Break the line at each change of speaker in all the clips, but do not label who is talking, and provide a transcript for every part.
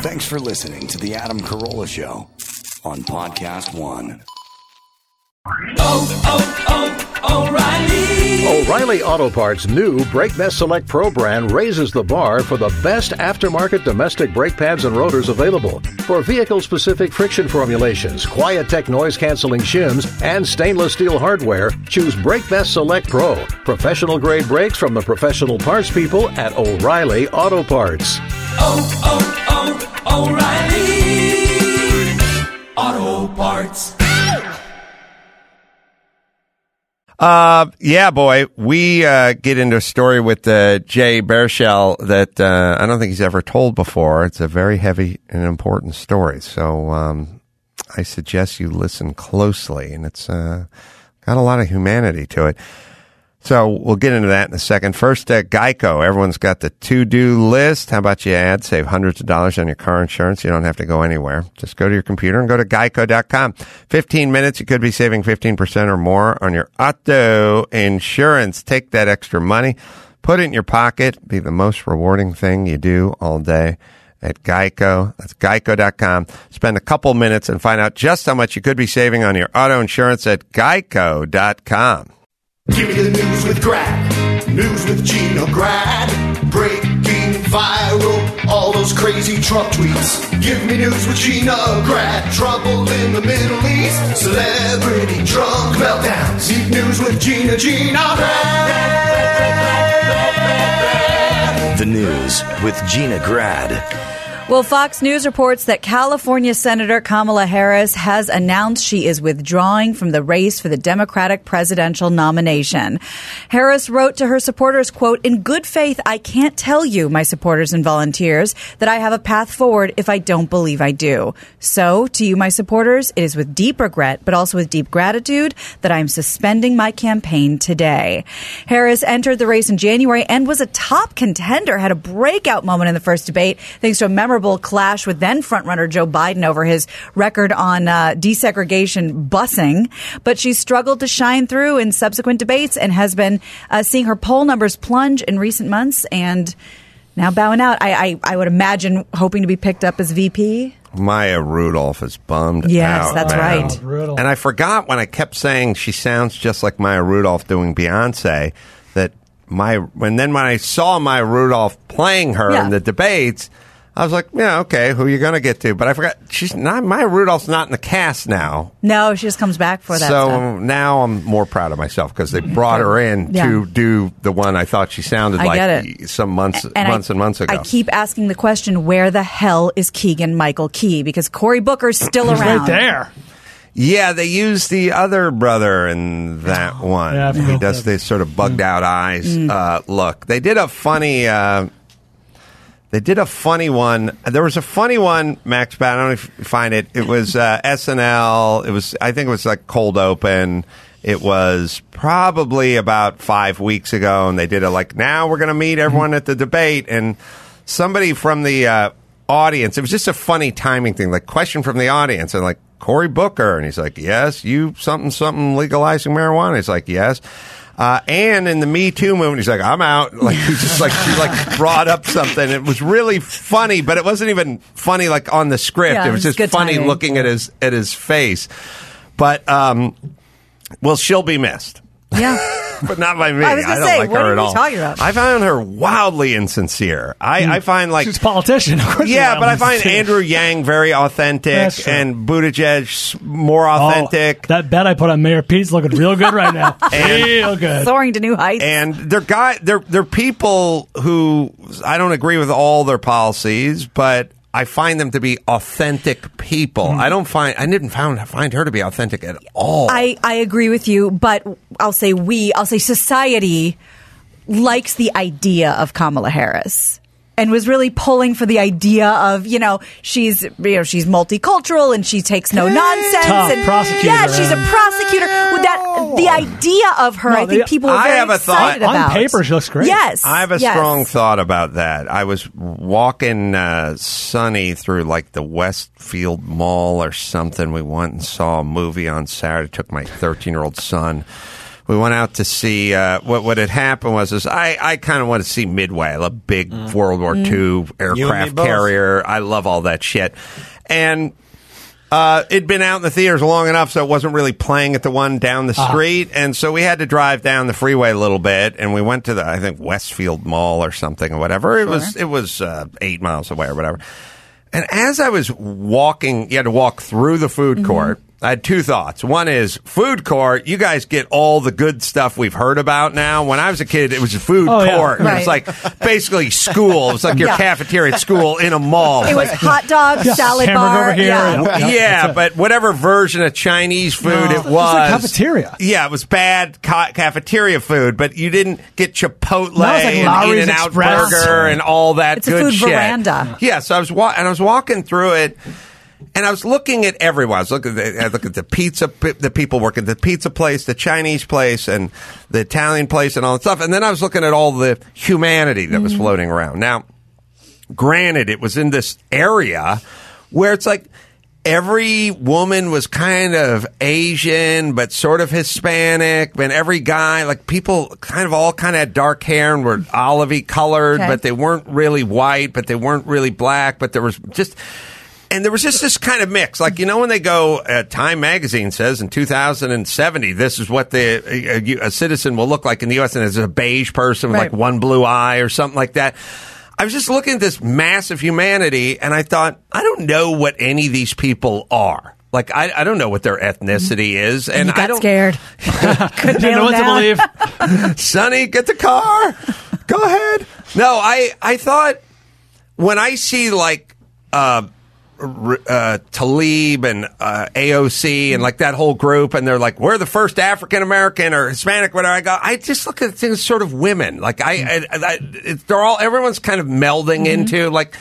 Thanks for listening to The Adam Carolla Show on Podcast One.
O'Reilly Auto Parts' new Brake Best Select Pro brand raises the bar for the best aftermarket domestic brake pads and rotors available. For vehicle-specific friction formulations, Quiet-Tech noise-canceling shims, and stainless steel hardware, choose Brake Best Select Pro. Professional-grade brakes from the professional parts people at O'Reilly Auto Parts.
O'Reilly Auto Parts.
Yeah, boy, we get into a story with Jay Baruchel that I don't think he's ever told before. It's a very heavy and important story, so I suggest you listen closely, and it's got a lot of humanity to it. So we'll get into that in a second. First, Geico. Everyone's got the to-do list. How about you save hundreds of dollars on your car insurance? You don't have to go anywhere. Just go to your computer and go to geico.com. 15 minutes, you could be saving 15% or more on your auto insurance. Take that extra money, put it in your pocket, be the most rewarding thing you do all day at Geico. That's geico.com. Spend a couple minutes and find out just how much you could be saving on your auto insurance at geico.com.
Give me the news with Grad. News with Gina Grad. Breaking viral, all those crazy Trump tweets. Give me news with Gina Grad. Trouble in the Middle East. Celebrity drunk meltdowns. Need news with Gina Grad.
The news with Gina Grad.
Well, Fox News reports that California Senator Kamala Harris has announced she is withdrawing from the race for the Democratic presidential nomination. Harris wrote to her supporters, quote, "In good faith, I can't tell you, my supporters and volunteers, that I have a path forward if I don't believe I do. So, to you, my supporters, it is with deep regret, but also with deep gratitude that I am suspending my campaign today." Harris entered the race in January and was a top contender, had a breakout moment in the first debate, thanks to a memorable clash with then frontrunner Joe Biden over his record on desegregation busing. But she struggled to shine through in subsequent debates and has been seeing her poll numbers plunge in recent months and now bowing out. I would imagine hoping to be picked up as VP.
Maya Rudolph is bummed
Yes,
out.
that's right.
And I forgot when I kept saying she sounds just like Maya Rudolph doing Beyonce, that when I saw Maya Rudolph playing her in the debates, I was like, yeah, okay, who are you going to get to? But I forgot, Maya Rudolph's not in the cast now.
No, she just comes back for that stuff.
Now I'm more proud of myself because they brought her in to do the one I thought she sounded like some months and months ago.
I keep asking the question, where the hell is Keegan-Michael Key? Because Cory Booker's still around.
He's right there.
Yeah, they used the other brother in that one. Yeah, he does this sort of bugged out eyes look. They did a funny... one. There was a funny one, Max, but I don't know if you find it. It was SNL. I think it was like cold open. It was probably about 5 weeks ago, and they did now we're going to meet everyone at the debate. And somebody from the audience, it was just a funny timing thing, question from the audience, and Cory Booker. And he's like, yes, you something legalizing marijuana. He's like, yes. And in the Me Too movement, he's like, I'm out. He just she brought up something. It was really funny, but it wasn't even funny on the script.
Yeah,
it was just funny
timing.
looking at his face. But well, she'll be missed.
Yeah.
But not by me.
I was going to say,
like
what
her
are
at
you
all.
talking about?
I found her wildly insincere. I find
she's a politician. Of course.
Yeah, but I find Andrew Yang very authentic and Buttigieg more authentic.
That bet I put on Mayor Pete's looking real good right now. Real good.
Soaring to new heights.
And they're people who I don't agree with all their policies, but I find them to be authentic people. I didn't find her to be authentic at all.
I agree with you, but I'll say society likes the idea of Kamala Harris. And was really pulling for the idea of, she's multicultural and she takes no nonsense.
Tough prosecutor.
Yeah, she's a prosecutor. With the idea of her, I think people are very excited about.
On paper, she looks great.
Yes.
I have a strong thought about that. I was walking Sunny through the Westfield Mall or something. We went and saw a movie on Saturday. Took my 13-year-old son we went out to see what had happened was I kind of want to see Midway. I love big World War II aircraft carrier. I love all that shit. And it'd been out in the theaters long enough, so it wasn't really playing at the one down the street. And so we had to drive down the freeway a little bit, and we went to I think Westfield Mall or something or whatever. It was 8 miles away or whatever. And as I was walking, you had to walk through the food court. I had two thoughts. One is, food court, you guys get all the good stuff we've heard about now. When I was a kid, it was a food court.
Yeah.
And it was like basically school. It was like your cafeteria at school in a mall.
It was hot dog, salad bar.
Over here.
Yeah, but whatever version of Chinese food it was.
It was like cafeteria.
Yeah, it was bad cafeteria food, but you didn't get Chipotle
like
and
Lowry's
In-N-Out
Express.
Burger and all that
It's a
good
food
shit.
veranda.
Yeah, so I was walking through it. And I was looking at everyone. I was looking at the pizza, the people working at the pizza place, the Chinese place, and the Italian place, and all that stuff. And then I was looking at all the humanity that was floating around. Now, granted, it was in this area where it's like every woman was kind of Asian, but sort of Hispanic, and every guy, like people all had dark hair and were olivey colored, but they weren't really white, but they weren't really black, but there was just... And there was just this kind of mix. Like, you know, when they go, Time Magazine says in 2070, this is what a citizen will look like in the U.S. And there's a beige person with like one blue eye or something like that. I was just looking at this massive humanity, and I thought, I don't know what any of these people are. Like, I don't know what their ethnicity is. And
you got
I don't
scared.
Didn't know what to believe.
Sonny, get the car. Go ahead. No, I thought when I see like, Talib and AOC and like that whole group, and they're like, we're the first African American or Hispanic, whatever. I just look at things sort of women. Like everyone's kind of melding into like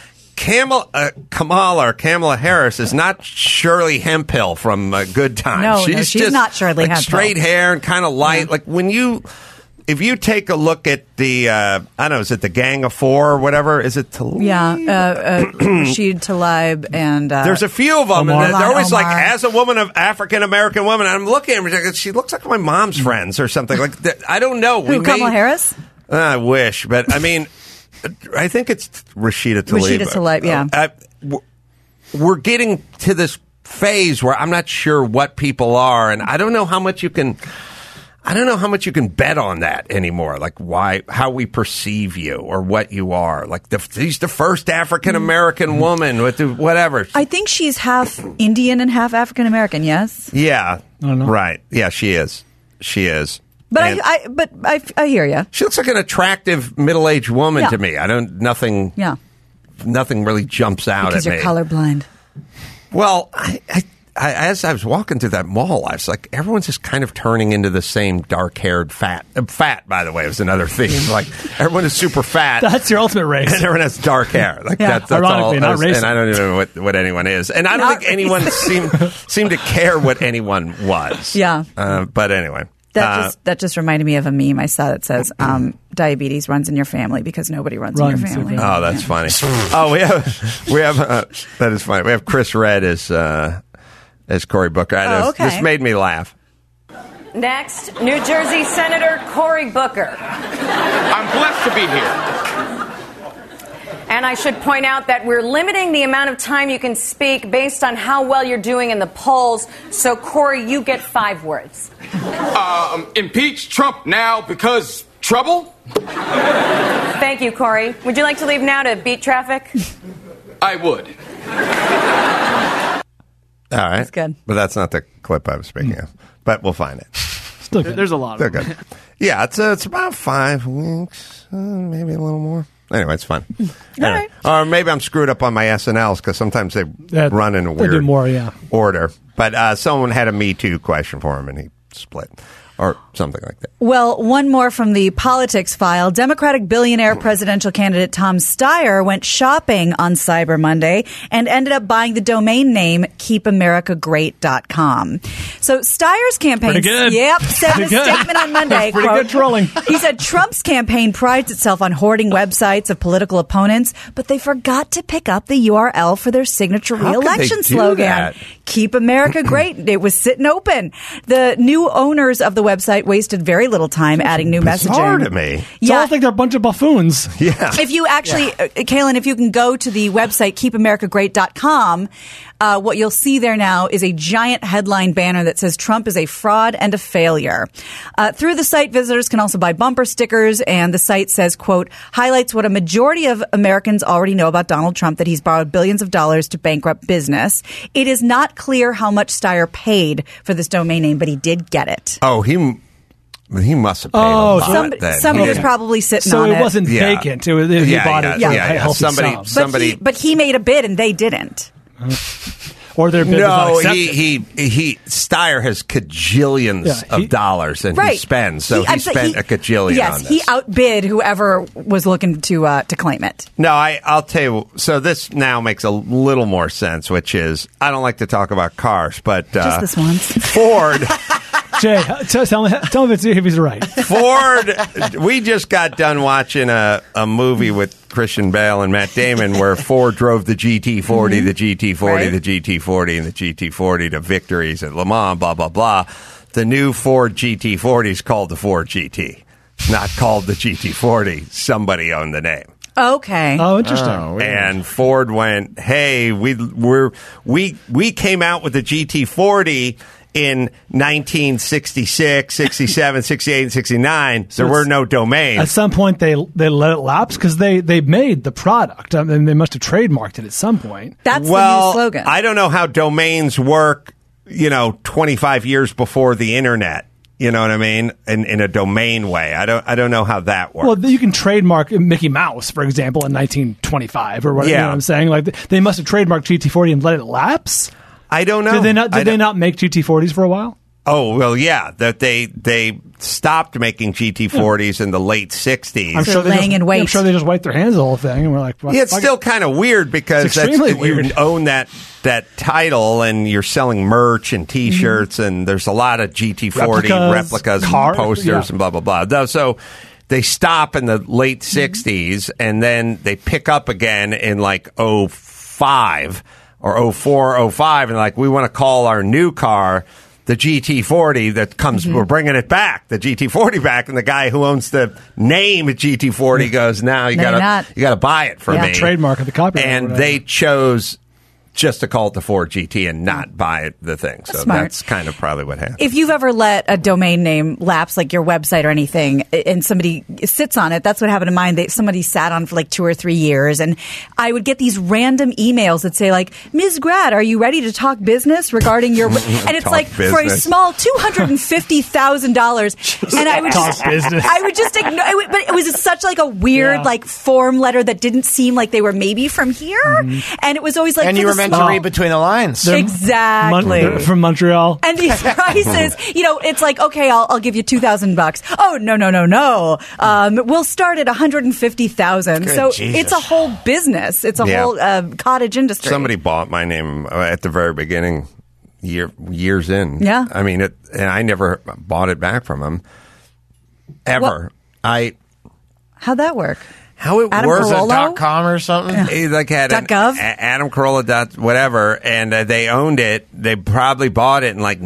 Kamala Harris is not Shirley Hempill from Good Times.
No, she's
just
not Shirley Hempill.
Straight hair and kind of light. Like if you take a look at the, I don't know, is it the Gang of Four or whatever? Is it Talib?
Yeah, Rashid Tlaib and...
there's a few of them,
Omar.
and they're always
Omar.
like, as a woman of African-American woman, and I'm looking at her, she looks like my mom's friends or something. Like I don't know.
Who, Kamala Harris?
I wish, but I mean, I think it's Rashida Tlaib.
Rashida Tlaib, yeah.
We're getting to this phase where I'm not sure what people are, and I don't know how much you can bet on that anymore. Like how we perceive you or what you are. Like she's the first African American woman with whatever.
I think she's half Indian and half African American. Yes.
Yeah. Right. Yeah, she is. She is.
But I hear you.
She looks like an attractive middle-aged woman to me. Nothing really jumps out
because
at me.
Because you're colorblind.
Well, as I was walking through that mall, I was like, everyone's just kind of turning into the same dark-haired fat. Fat, by the way, was another theme. Like, everyone is super fat.
That's your ultimate race.
And everyone has dark hair. Like, that's
ironically,
all.
not racist.
And I don't even know what anyone is. And I don't think anyone seemed to care what anyone was.
Yeah.
But anyway.
That just reminded me of a meme I saw that says, diabetes runs in your family because nobody runs in your family.
Oh, that's funny. Oh, we have that is funny. We have Chris Redd as Cory Booker. This made me laugh.
Next, New Jersey Senator Cory Booker.
I'm blessed to be here.
And I should point out that we're limiting the amount of time you can speak based on how well you're doing in the polls. So, Cory, you get 5 words.
Impeach Trump now because trouble?
Thank you, Cory. Would you like to leave now to beat traffic?
I would.
All right.
That's good.
But that's not the clip I was speaking of. But we'll find it.
Still good. There's a lot of
it. Yeah, it's about 5 weeks, maybe a little more. Anyway, it's fun. Anyway. Or maybe I'm screwed up on my SNLs because sometimes they run in a weird order. But someone had a Me Too question for him, and he split. Or something like that.
Well, one more from the politics file. Democratic billionaire presidential candidate Tom Steyer went shopping on Cyber Monday and ended up buying the domain name keepamericagreat.com. So Steyer's campaign said in a statement on Monday,
pretty good trolling.
He said Trump's campaign prides itself on hoarding websites of political opponents, but they forgot to pick up the URL for their signature re-election slogan. Keep America Great. It was sitting open. The new owners of the website, wasted very little time adding new messaging.
Bizarre to me.
It's
Yeah.
almost like they're a bunch of buffoons.
Yeah.
If you actually, Kaylin, if you can go to the website, keepamericagreat.com, what you'll see there now is a giant headline banner that says Trump is a fraud and a failure. Through the site, visitors can also buy bumper stickers, and the site says, quote, highlights what a majority of Americans already know about Donald Trump, that he's borrowed billions of dollars to bankrupt business. It is not clear how much Steyer paid for this domain name, but he did get it.
Oh, he must have paid a lot.
Somebody was probably sitting
so
on it.
So it wasn't vacant. It was, he bought it.
Yeah. Somebody.
But he made a bid and they didn't.
Or their bid was not accepted.
Steyer has cajillions of dollars and he spends, so he spent a cajillion on
yes,
this.
he outbid whoever was looking to claim it.
No, I'll tell you, so this now makes a little more sense, which is, I don't like to talk about cars, but
just this once.
Ford...
Jay, tell me if he's right.
Ford, we just got done watching a movie with Christian Bale and Matt Damon where Ford drove the GT40, the GT40,
right.
the GT40, and the GT40 to victories at Le Mans, blah, blah, blah. The new Ford GT40 is called the Ford GT, not called the GT40. Somebody owned the name.
Okay.
Oh, interesting.
And Ford went, hey, we came out with the GT40 in 1966, 67, 68, and 69, there were no domains.
At some point, they let it lapse because they made the product. I mean, they must have trademarked it at some point.
That's the new slogan.
I don't know how domains work, 25 years before the internet. You know what I mean? In a domain way. I don't know how that works.
Well, you can trademark Mickey Mouse, for example, in 1925 or whatever.
Yeah.
You know what I'm saying? Like they must have trademarked GT40 and let it lapse.
I don't know.
Did they not make GT40s for a while?
Oh, well, yeah. That they stopped making GT40s in the late 60s.
I'm sure
I'm
sure they just wiped their hands the whole thing, and we're like, well,
it's still kind of weird because
weird.
You own that title and you're selling merch and T-shirts, and there's a lot of GT40 replicas and posters and blah, blah, blah. So they stop in the late 60s, and then they pick up again in like 05 or 04, 05, and like, we want to call our new car the GT40 that comes, we're bringing it back, the GT40 back, and the guy who owns the name GT40 goes, now you gotta buy it for me.
Trademark of the copyright.
And they chose just to call it the Ford GT and not buy the thing. So that's kind of probably what happened.
If you've ever let a domain name lapse, like your website or anything, and somebody sits on it, that's what happened to mine. Somebody sat on for like 2 or 3 years, and I would get these random emails that say like, Ms. Grad, are you ready to talk business regarding your... And it's like, business. For a small $250,000. And I would just ignore it. But it was such like a weird like form letter that didn't seem like they were maybe from here. And it was always like...
And you were meant to read between the lines.
Exactly.
From Montreal.
And these prices, it's like, okay, I'll give you $2,000. Oh, no. We'll start at $150,000. So
Jesus.
it's a whole business. It's a whole cottage industry.
Somebody bought my name at the very beginning, years in.
Yeah.
I mean, and I never bought it back from him ever.
How'd that work?
How it
Adam
works
Carolla?
.com or something?
He had
.gov?
Adam Carolla whatever, and they owned it. They probably bought it in like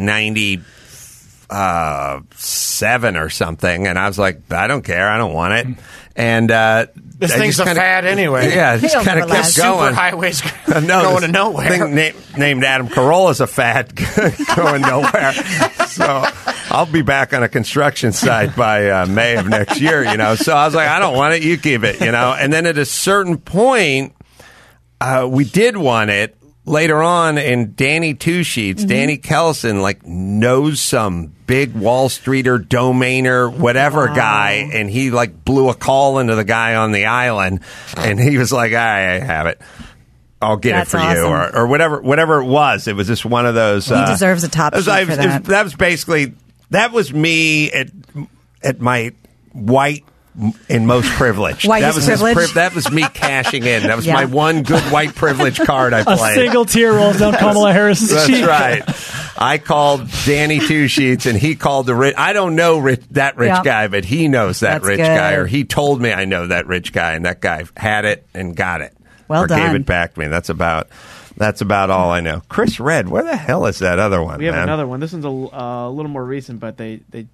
97 or something, and I was like, I don't care, I don't want it. And
this thing's a fad anyway.
Yeah, it just kind of kept going.
Superhighways going to nowhere.
Thing named Adam Carolla is a fad going nowhere. So I'll be back on a construction site by May of next year, So I was like, I don't want it. You keep it, And then at a certain point, we did want it. Later on, in Danny Two Sheets, Danny Kellison knows some big Wall Streeter, domainer, whatever guy, and he blew a call into the guy on the island, and he was like, I have it. I'll get it for you, or whatever it was. It was just one of those.
He deserves a top sheet for that.
That was me at my white and most privileged. That was me cashing in. That was my one good white privilege card I played.
A single tear rolls down Kamala Harris's cheek.
That's right. I called Danny Two Sheets, and he called the rich. I don't know that rich guy, but he knows that rich guy, or he told me I know that rich guy, and that guy had it and got it.
Well done.
Gave it back to me. That's about all I know. Chris Red, where the hell is that other one?
We have another one. This one's a little more recent, but they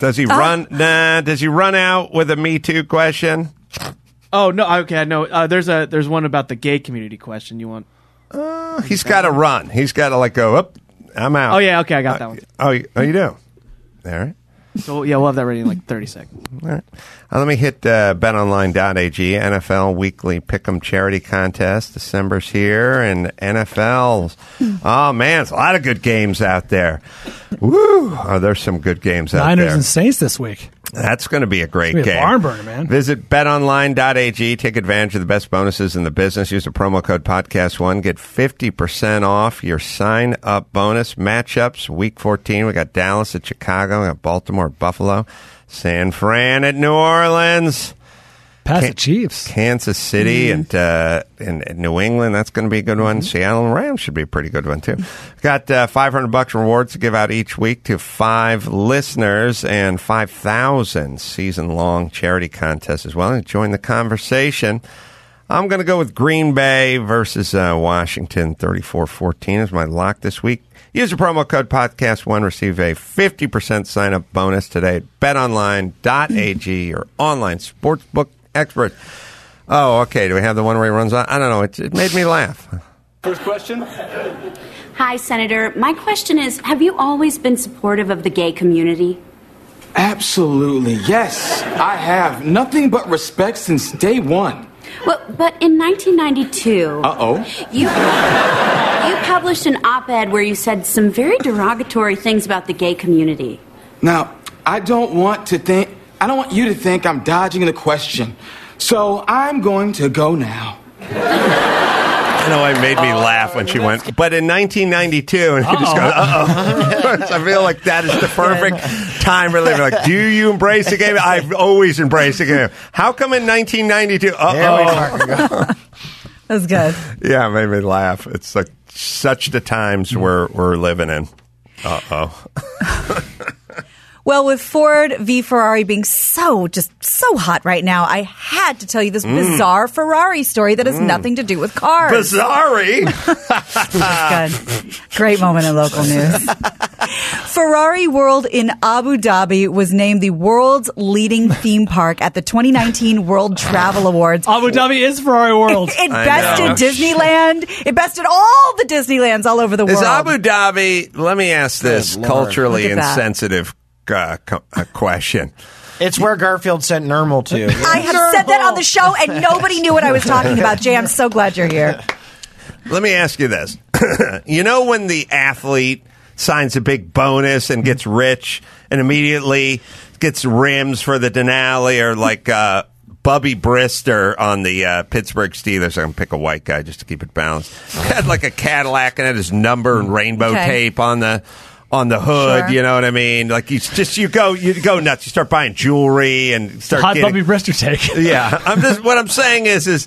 Does he run? Nah. Does he run out with a Me Too question?
Oh no. Okay, I know. There's one about the gay community question. You want?
He's got to run. He's got to go up. I'm out.
Oh yeah. Okay, I got that one.
Oh, you do. All right.
So yeah, we'll have that ready in like 30 seconds.
All right. Let me hit betonline.ag. NFL Weekly Pick'em Charity Contest. December's here, and NFL. Oh man, there's a lot of good games out there. Woo! Oh, there's some good games out there.
Niners and Saints this week.
That's going to be a great game.
Barn burner, man.
Visit betonline.ag. Take advantage of the best bonuses in the business. Use the promo code podcast1. Get 50% off your sign-up bonus. Matchups, Week 14. We got Dallas at Chicago. We got Baltimore at Buffalo. San Fran at New Orleans.
Pass the Chiefs.
Kansas City and New England. That's going to be a good one. Seattle and Rams should be a pretty good one, too. Got $500 rewards to give out each week to 5 listeners and 5,000 season-long charity contests as well. And join the conversation. I'm going to go with Green Bay versus Washington. 34-14 is my lock this week. Use the promo code podcast1. Receive a 50% sign-up bonus today at betonline.ag, your online sportsbook expert. Oh, okay. Do we have the one where he runs on? I don't know. It made me laugh.
First question.
Hi, Senator. My question is, have you always been supportive of the gay community?
Absolutely. Yes, I have. Nothing but respect since day one.
Well, but in 1992... You published an op-ed where you said some very derogatory things about the gay community.
Now, I don't want you to think I'm dodging the question. So I'm going to go now.
I know it made me laugh when she went, but in 1992, and he just goes, I feel like that is the perfect time for living. Like, do you embrace the game? I've always embraced the game. How come in 1992?
That's good.
Yeah, it made me laugh. It's like such the times we're living in.
Well, with Ford v. Ferrari being so hot right now, I had to tell you this bizarre Ferrari story that has nothing to do with cars.
Bizarre?
Good. Great moment in local news. Ferrari World in Abu Dhabi was named the world's leading theme park at the 2019 World Travel Awards.
Abu Dhabi is Ferrari World.
It bested Disneyland. It bested all the Disneylands all over the world.
Is Abu Dhabi, let me ask this culturally insensitive question.
It's where Garfield sent Nermal to.
I have said that on the show, and nobody knew what I was talking about. Jay, I'm so glad you're here.
Let me ask you this. You know when the athlete signs a big bonus and gets rich and immediately gets rims for the Denali, or like Bubby Brister on the Pittsburgh Steelers? I'm going to pick a white guy just to keep it balanced. Had like a Cadillac and had his number and rainbow tape on the hood, sure. You know what I mean? Like you go nuts. You start buying jewelry and start
hot
getting
Bubby Brister take.
Yeah, what I'm saying is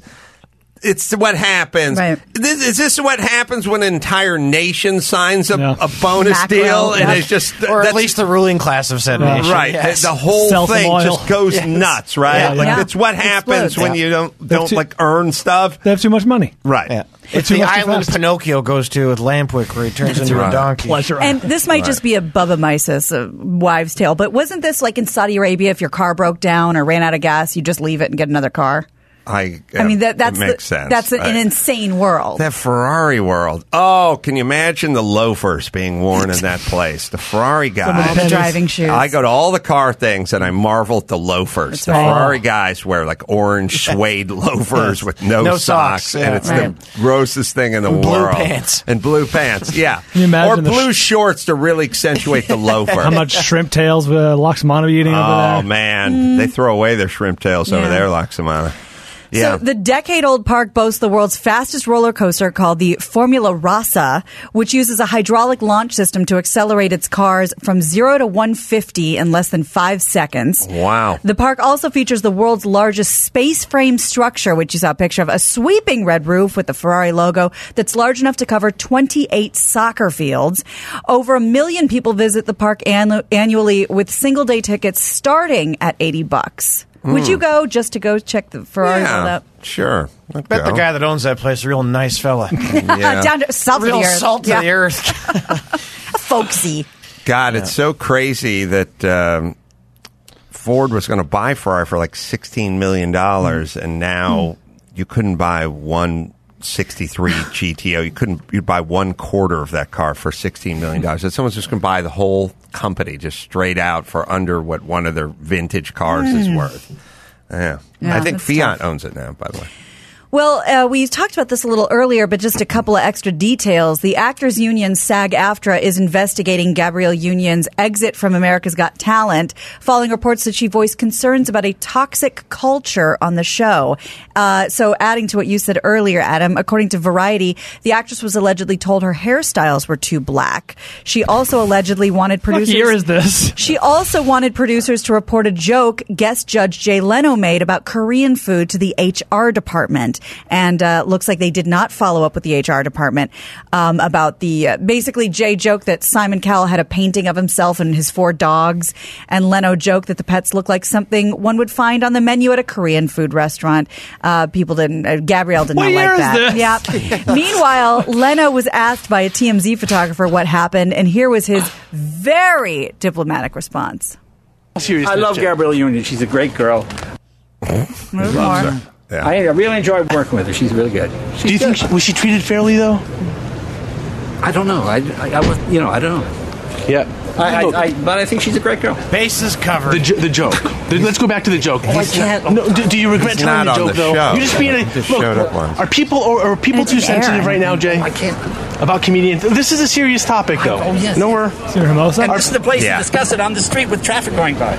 it's what happens.
Right.
Is this what happens when an entire nation signs a bonus deal? And it's just,
or at least the ruling class of said nation.
Right. Yes. The whole thing just goes nuts, right?
Yeah,
It's what happens when you don't like earn stuff.
They have too much money.
Right.
Yeah. It's the island Pinocchio goes to with Lampwick, where he turns into a donkey.
And this might just be a Bubba Mises wives' tale, but wasn't this like in Saudi Arabia? If your car broke down or ran out of gas, you just leave it and get another car.
I mean, that makes sense.
That's an insane world.
That Ferrari world. Oh, can you imagine the loafers being worn in that place? The Ferrari guys.
All the driving shoes.
I go to all the car things and I marvel at the loafers.
That's
the Ferrari guys wear like orange suede loafers with no socks. And it's the grossest thing in the world.
Blue pants.
And blue pants, yeah.
Can you imagine
or blue shorts to really accentuate the loafer.
How much shrimp tails Loxamana eating over there?
Oh, man. They throw away their shrimp tails over there, Loxamana. Yeah.
So the decade-old park boasts the world's fastest roller coaster called the Formula Rossa, which uses a hydraulic launch system to accelerate its cars from 0 to 150 in less than 5 seconds.
Wow.
The park also features the world's largest space frame structure, which you saw a picture of, a sweeping red roof with the Ferrari logo that's large enough to cover 28 soccer fields. Over 1 million people visit the park annually, with single-day tickets starting at $80. Would you go just to go check the Ferrari world out?
Sure.
I bet the guy that owns that place is a real nice fella.
Down to salt
real
of the earth.
Salt of the earth.
Folksy.
God, it's so crazy that Ford was going to buy Ferrari for like $16 million, and now you couldn't buy 163 GTO. You'd buy 1/4 of that car for $16 million. So someone's just going to buy the whole company just straight out for under what one of their vintage cars is worth. Yeah. I think Fiat owns it now, by the way.
Well, we talked about this a little earlier, but just a couple of extra details. The Actors Union, SAG-AFTRA, is investigating Gabrielle Union's exit from America's Got Talent, following reports that she voiced concerns about a toxic culture on the show. So adding to what you said earlier, Adam, according to Variety, the actress was allegedly told her hairstyles were too black. She also allegedly wanted producers...
What year is this?
She also wanted producers to report a joke guest judge Jay Leno made about Korean food to the HR department. And looks like they did not follow up with the HR department about the basically Jay joked that Simon Cowell had a painting of himself and his 4 dogs, and Leno joked that the pets look like something one would find on the menu at a Korean food restaurant. People didn't. Gabrielle did not like that. Yeah. Meanwhile, Leno was asked by a TMZ photographer what happened, and here was his very diplomatic response.
I love Gabrielle Union. She's a great girl.
More.
Yeah. I really enjoy working with her. She's really good.
Do you think was she treated fairly though?
I don't know. I don't know.
Yeah.
But I think she's a great girl.
Bases covered.
The joke. Let's go back to the joke.
Oh, I can't.
No, do you regret telling the joke though?
Show.
You're just being look. Are people too sensitive right now, Jay?
I can't.
About comedians. This is a serious topic though.
Oh yes.
Nowhere.
And this is the place to discuss it on the street with traffic going by.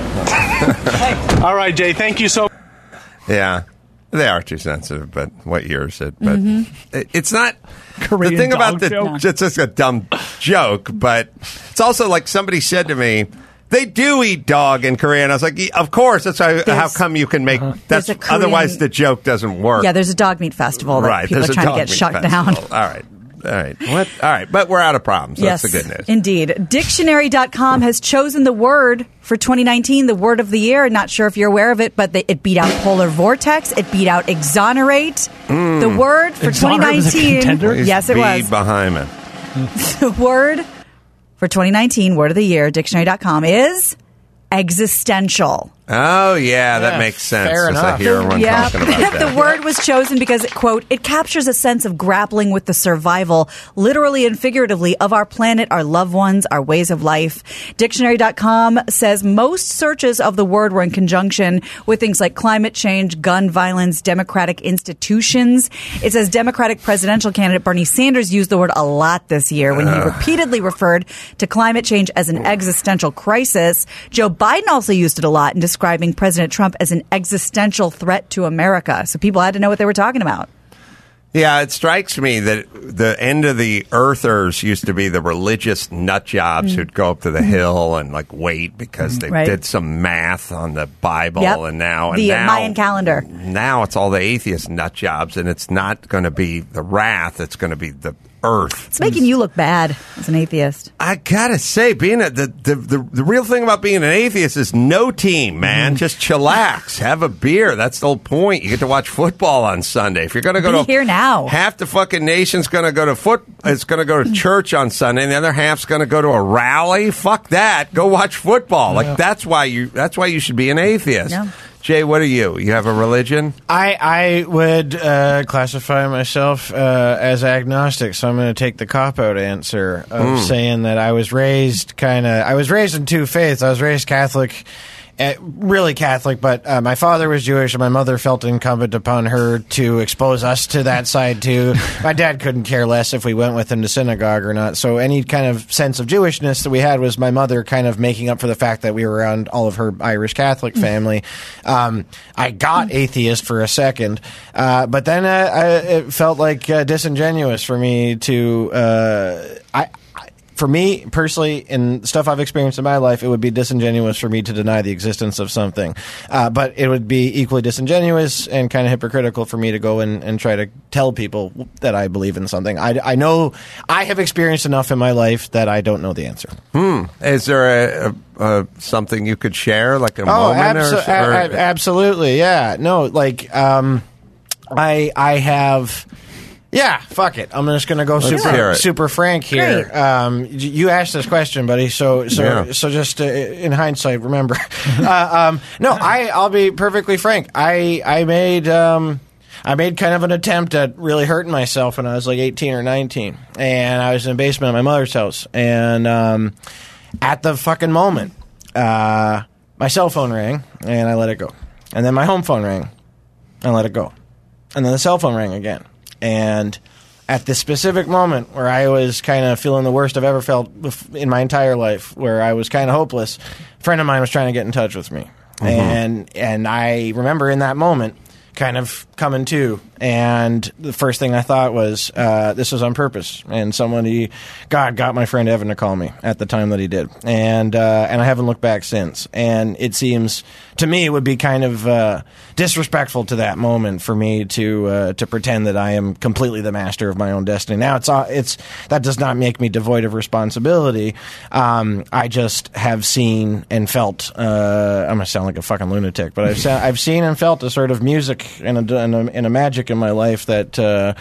All right, Jay. Thank you so.
Yeah. They are too sensitive, but what year is it? But it's not.
Korean
the thing about
joke?
it's just a dumb joke, but it's also like somebody said to me, they do eat dog in Korea, and I was like, of course. That's how come you can make that's otherwise the joke doesn't work.
Yeah, there's a dog meat festival that people are trying to get shut down.
All right. What? All right. But we're out of problems.
Yes,
that's the good news.
Indeed. Dictionary.com has chosen the word for 2019, the word of the year. Not sure if you're aware of it, but it beat out polar vortex. It beat out exonerate. The word for 2019. Yes, it was.
Behind me.
The word for 2019, word of the year, dictionary.com, is existential.
Oh, yeah, that makes sense.
Fair enough.
I hear everyone talking about that.
The word was chosen because, quote, it captures a sense of grappling with the survival, literally and figuratively, of our planet, our loved ones, our ways of life. Dictionary.com says most searches of the word were in conjunction with things like climate change, gun violence, democratic institutions. It says Democratic presidential candidate Bernie Sanders used the word a lot this year when he repeatedly referred to climate change as an existential crisis. Joe Biden also used it a lot in describing President Trump as an existential threat to America. So people had to know what they were talking about.
Yeah, it strikes me that the end of the earthers used to be the religious nut jobs who'd go up to the hill and like wait because they did some math on the Bible, and now
Mayan calendar.
Now it's all the atheist nut jobs, and it's not going to be the wrath; it's going to be the earth.
It's making you look bad as an atheist.
I gotta say, being the real thing about being an atheist is no team, man. Just chillax, have a beer. That's the whole point. You get to watch football on Sunday. If you're going to go
here now,
half the fucking nation's going to go to it's going to go to church on Sunday, and the other half's going to go to a rally. Fuck that. Go watch football. Like that's why you should be an atheist. Yeah. Jay, what are you? You have a religion?
I would classify myself as agnostic, so I'm going to take the cop-out answer of saying that I was raised in two faiths. I was raised Catholic, really Catholic, but my father was Jewish, and my mother felt incumbent upon her to expose us to that side too. My dad couldn't care less if we went with him to synagogue or not, so any kind of sense of Jewishness that we had was my mother kind of making up for the fact that we were around all of her Irish Catholic family. I got atheist for a second, but then it felt like disingenuous for me to... For me, personally, in stuff I've experienced in my life, it would be disingenuous for me to deny the existence of something. But it would be equally disingenuous and kind of hypocritical for me to go and try to tell people that I believe in something. I know I have experienced enough in my life that I don't know the answer.
Is there something you could share, like a moment?
Absolutely, yeah. No, like I have... Yeah, fuck it. I'm just going to go super frank here. You asked this question, buddy. So just in hindsight, remember. I'll be perfectly frank. I made kind of an attempt at really hurting myself when I was like 18 or 19, and I was in the basement of my mother's house, and at the fucking moment, my cell phone rang, and I let it go, and then my home phone rang, and I let it go, and then the cell phone rang again. And at this specific moment where I was kind of feeling the worst I've ever felt in my entire life, where I was kind of hopeless, a friend of mine was trying to get in touch with me. And I remember in that moment kind of coming to, and the first thing I thought was, this was on purpose, and God got my friend Evan to call me at the time that he did, and I haven't looked back since. And it seems to me it would be kind of disrespectful to that moment for me to pretend that I am completely the master of my own destiny. Now it's that does not make me devoid of responsibility. I just have seen and felt. I'm gonna sound like a fucking lunatic, but I've seen and felt a sort of music and a magic in my life that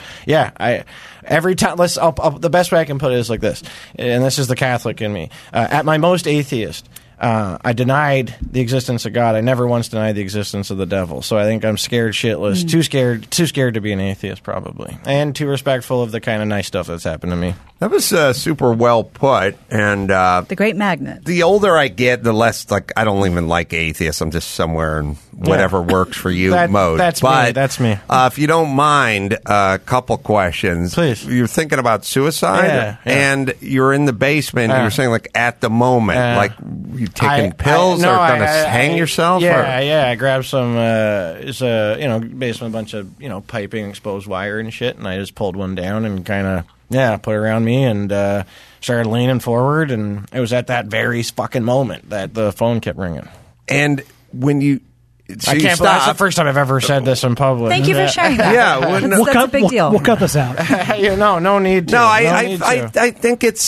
every time the best way I can put it is like this, and this is the Catholic in me. At my most atheist, I denied the existence of God. I never once denied the existence of the devil. So I think I'm scared shitless, too scared to be an atheist probably, and too respectful of the kind of nice stuff that's happened to me.
That was super well put, and
the great magnet.
The older I get, the less I don't even like atheists. I'm just somewhere in whatever works for you mode.
That's me.
If you don't mind, a couple questions.
Please.
You're thinking about suicide, and you're in the basement. You're saying at the moment, you taking pills or going to hang yourself?
I grabbed some. Basement, a bunch of piping, exposed wire and shit, and I just pulled one down and kind of. Yeah, put it around me and started leaning forward, and it was at that very fucking moment that the phone kept ringing.
And when you... So
I can't believe that's the first time I've ever said this in public.
Thank you for sharing that. That's a big deal.
We'll cut this out.
No need to.
No, I think it's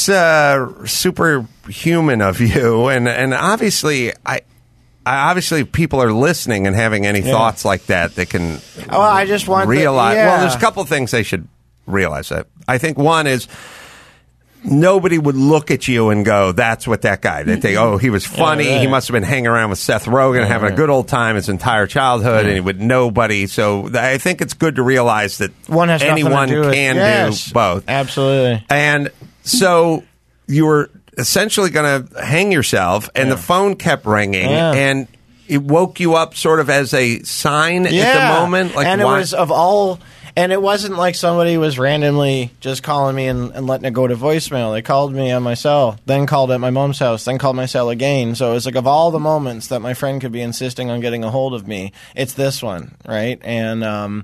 superhuman of you, and obviously obviously people are listening and having any thoughts like that, they can
I just want
realize... Well, there's a couple of things they should realize that. I think one is nobody would look at you and go, that's what that guy. They think, oh, he was funny. He must have been hanging around with Seth Rogen having a good old time his entire childhood and with nobody. So I think it's good to realize that anyone can do both.
Absolutely.
And so you were essentially going to hang yourself, and the phone kept ringing, and it woke you up sort of as a sign at the moment.
And it was of all... And it wasn't like somebody was randomly just calling me and letting it go to voicemail. They called me on my cell, then called at my mom's house, then called my cell again. So it was like of all the moments that my friend could be insisting on getting a hold of me, it's this one, right? And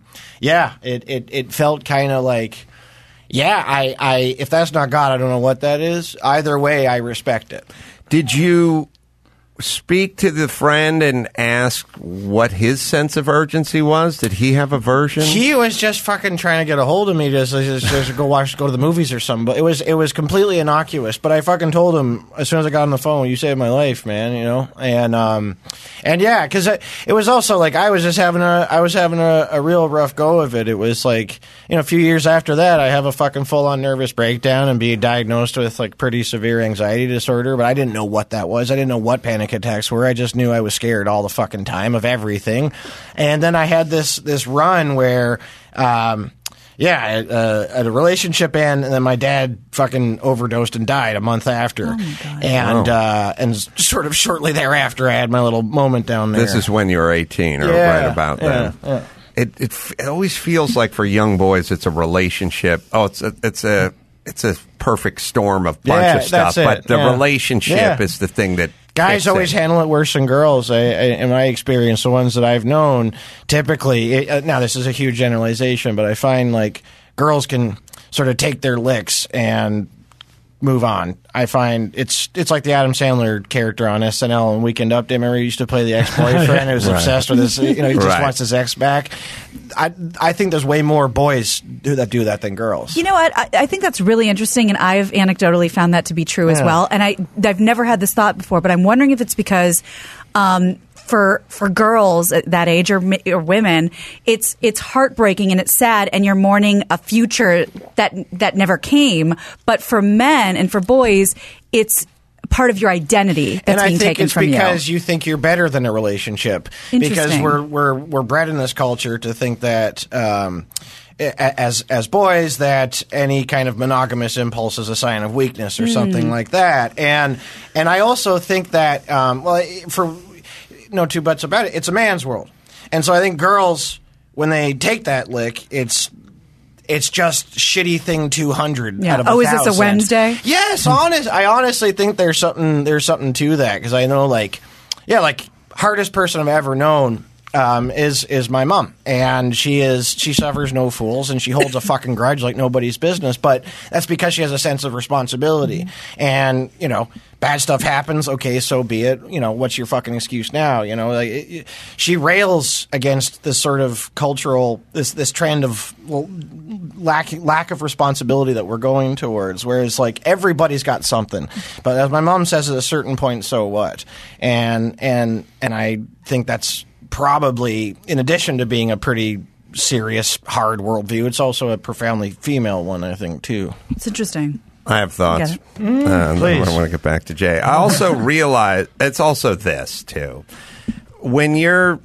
it felt kind of like, I if that's not God, I don't know what that is. Either way, I respect it.
Did you speak to the friend and ask what his sense of urgency was? Did he have a version?
He was just fucking trying to get a hold of me to go to the movies or something. But it was completely innocuous. But I fucking told him as soon as I got on the phone, "You saved my life, man." And yeah, because it was also like I was having a real rough go of it. It was like a few years after that, I have a fucking full on nervous breakdown and be diagnosed with like pretty severe anxiety disorder. But I didn't know what that was. I didn't know what panic attacks were. I just knew I was scared all the fucking time of everything. And then I had this run where a relationship ended, and then my dad fucking overdosed and died a month after. Oh my God. And sort of shortly thereafter, I had my little moment down there.
This is when you were 18 or right about then. Yeah. It always feels like for young boys it's a relationship. Oh, it's a perfect storm of bunch of stuff, but the relationship is the thing that
guys always handle it worse than girls. In my experience, the ones that I've known, typically, now this is a huge generalization, but I find like girls can sort of take their licks and move on. I find it's like the Adam Sandler character on SNL and Weekend Update. Remember, he used to play the ex-boyfriend who was obsessed with his, he just wants his ex back. I think there's way more boys that do that than girls.
You know what? I think that's really interesting, and I've anecdotally found that to be true as well. And I've never had this thought before, but I'm wondering if it's because for girls at that age or women, it's heartbreaking and it's sad, and you're mourning a future that never came. But for men and for boys, it's part of your identity that's being taken from you.
And I think it's because you think you're better than a relationship. Because we're bred in this culture to think that as boys that any kind of monogamous impulse is a sign of weakness or something like that. And I also think that for no two buts about it, it's a man's world. And so I think girls, when they take that lick, it's just shitty thing 200 out of 1,000.
Is this a Wednesday?
Yes, I honestly think there's something to that, because I know hardest person I've ever known is my mom, and she suffers no fools, and she holds a fucking grudge like nobody's business, but that's because she has a sense of responsibility. And bad stuff happens, okay, so be it. What's your fucking excuse now? She rails against this sort of cultural this trend of lack of responsibility that we're going towards, whereas everybody's got something, but as my mom says, at a certain point, so what? And I think that's probably, in addition to being a pretty serious, hard worldview, it's also a profoundly female one, I think, too.
It's interesting.
I have thoughts.
Please.
I want to get back to Jay. I also realize it's also this, too. When you're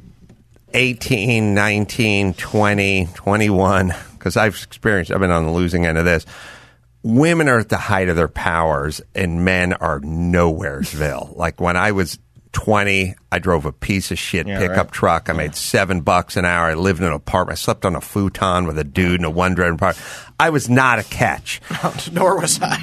18, 19, 20, 21, because I've been on the losing end of this, women are at the height of their powers and men are nowheresville. Like when I was 20, I drove a piece of shit pickup truck. I made $7 an hour. I lived in an apartment. I slept on a futon with a dude in a one-bedroom apartment. I was not a catch.
Nor was I.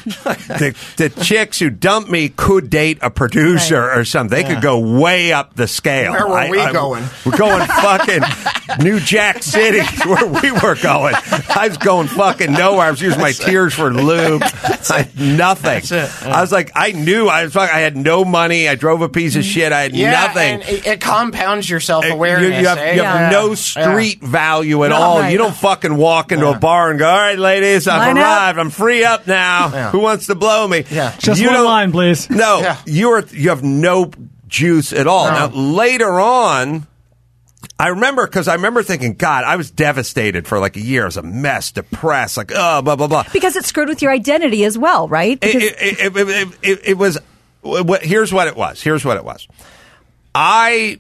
The chicks who dumped me could date a producer or something. They could go way up the scale.
Where were we going?
We're going fucking New Jack City, where we were going. I was going fucking nowhere. I was using my tears for lube. Nothing.
That's it. Yeah.
I was like, I knew I had no money. I drove a piece of shit. I had nothing.
And it compounds your self-awareness.
You have no street value at all. Right. You don't fucking walk into a bar and go, all right, ladies, I've arrived. I'm free up now. Yeah. Who wants to blow me?
Yeah. Just one line, please.
No, you have no juice at all. No. Now, later on, I remember thinking, God, I was devastated for like a year. I was a mess, depressed, like, oh, blah, blah, blah.
Because it screwed with your identity as well, right?
It was, here's what it was. I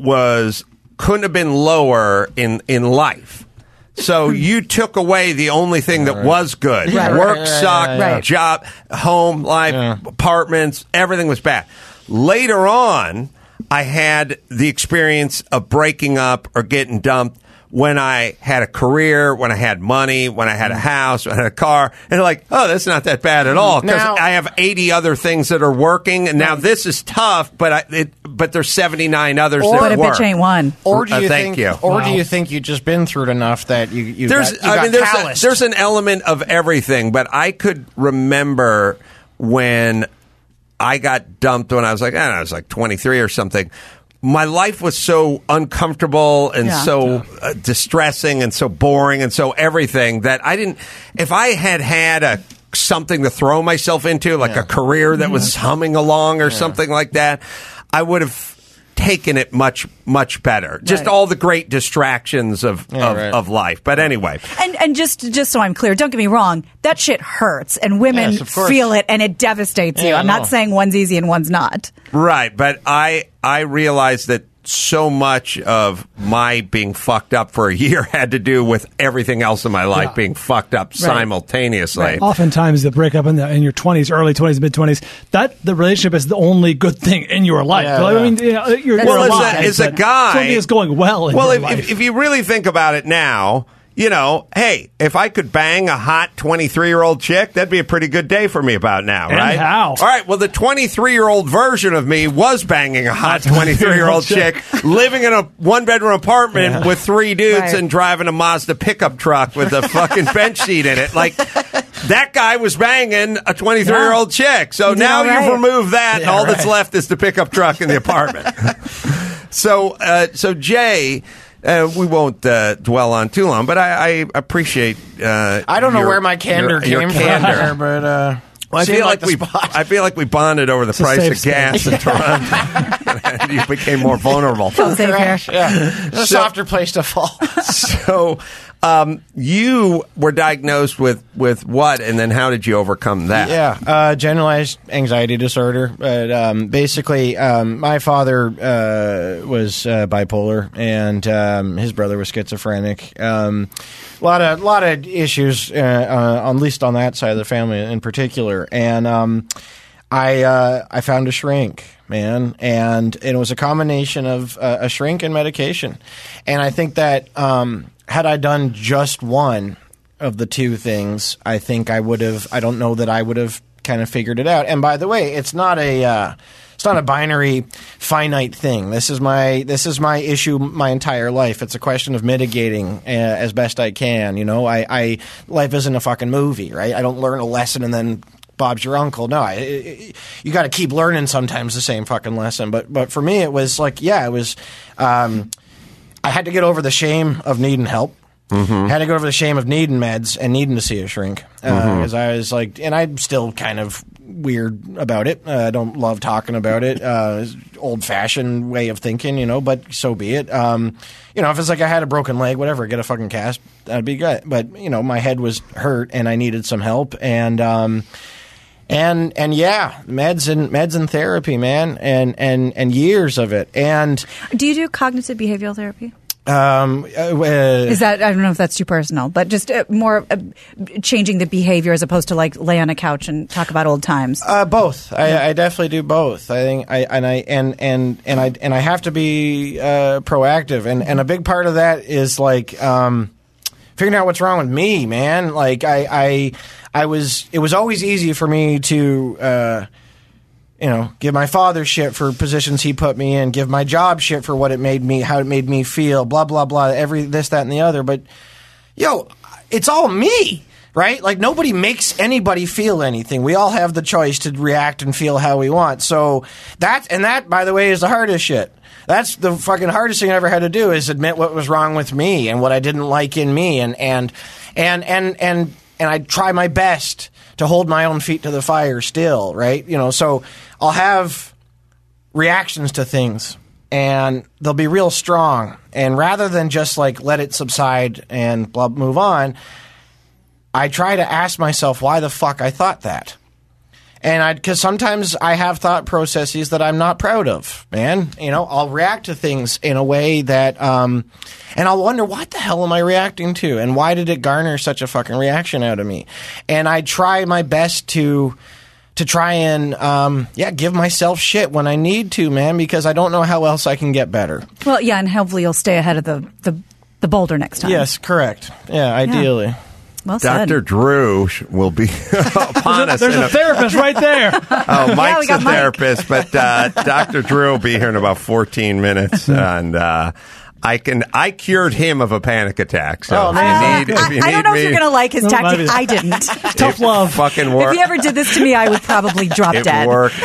couldn't have been lower in life. So you took away the only thing that was good. Right. Work sucked, job, home life, apartments, everything was bad. Later on, I had the experience of breaking up or getting dumped when I had a career, when I had money, when I had a house, when I had a car. And like, oh, that's not that bad at all, because I have 80 other things that are working. And now this is tough, but there's 79 others that work.
But a bitch ain't one.
Or do you think you've just been through it enough that you got calloused?
There's an element of everything, but I could remember when I got dumped when I was like 23 or something. My life was so uncomfortable and so distressing and so boring and so everything that I didn't. If I had something to throw myself into, like a career that was humming along or something like that, I would have taken it much, much better. Just all the great distractions of life. But anyway.
And just so I'm clear, don't get me wrong, that shit hurts and women feel it and it devastates you. I'm not saying one's easy and one's not.
Right, but I realized that so much of my being fucked up for a year had to do with everything else in my life being fucked up simultaneously.
Right. Oftentimes, the breakup in your 20s, early 20s, mid 20s, that the relationship is the only good thing in your life. I mean, you're alive,
as a guy,
something is going well in your life.
If you really think about it now, hey, if I could bang a hot 23-year-old chick, that'd be a pretty good day for me about now, right?
And how?
All right, well, the 23-year-old version of me was banging a hot 23-year-old chick, living in a one-bedroom apartment with 3 dudes and driving a Mazda pickup truck with a fucking bench seat in it. Like, that guy was banging a 23-year-old chick. So now you've removed that, and all that's left is the pickup truck in the apartment. So Jay... we won't dwell on too long, but I appreciate.
I don't know where my candor came from, but
I feel like we bonded over the price of gas in Toronto. and you became more vulnerable.
Correct. Yeah. A softer place to fall.
So you were diagnosed with what, and then how did you overcome that?
Yeah, generalized anxiety disorder. But basically, my father was bipolar, and his brother was schizophrenic. A lot of issues, at least on that side of the family in particular. And I found a shrink, man, and it was a combination of a shrink and medication. And I think that had I done just one of the two things, I think I would have. I don't know that I would have kind of figured it out. And by the way, it's not a binary, finite thing. This is my issue my entire life. It's a question of mitigating as best I can. You know, I life isn't a fucking movie, right? I don't learn a lesson and then Bob's your uncle. No, you got to keep learning sometimes the same fucking lesson. But for me, it was like, it was. I had to get over the shame of needing help. Mm-hmm. Had to get over the shame of needing meds and needing to see a shrink. Because I was like, and I'm still kind of weird about it. I don't love talking about it. Old-fashioned way of thinking, you know, but so be it. You know, if it's like I had a broken leg, whatever, get a fucking cast, that'd be good. But, you know, my head was hurt and I needed some help. And yeah, meds and therapy, man, and years of it. And
do you do cognitive behavioral therapy?
Is
that, I don't know if that's too personal, but just more changing the behavior as opposed to like lay on a couch and talk about old times.
Both. I definitely do both. I think I have to be proactive, and a big part of that is like figuring out what's wrong with me, man. Like it was always easy for me to give my father shit for positions he put me in, give my job shit for what how it made me feel, blah, blah, blah, this, that, and the other. But, it's all me, right? Like, nobody makes anybody feel anything. We all have the choice to react and feel how we want. So that, by the way, is the hardest shit. That's the fucking hardest thing I ever had to do, is admit what was wrong with me and what I didn't like in me. And I try my best to hold my own feet to the fire still, right? So I'll have reactions to things, and they'll be real strong. And rather than just like let it subside and move on, I try to ask myself why the fuck I thought that. And because sometimes I have thought processes that I'm not proud of, man. I'll react to things in a way that, and I'll wonder, what the hell am I reacting to? And why did it garner such a fucking reaction out of me? And I try my best to try and, give myself shit when I need to, man, because I don't know how else I can get better.
Well, yeah, and hopefully you'll stay ahead of the boulder next time.
Yes, correct. Yeah, ideally.
Well said.
Dr. Drew will be upon us.
There's a therapist right there.
Oh, Mike's a therapist, but Dr. Drew will be here in about 14 minutes, and I cured him of a panic attack. So
I don't know if you're going to like his tactic. I didn't.
Tough love.
Fucking worked.
If he ever did this to me, I would probably drop dead.
It worked.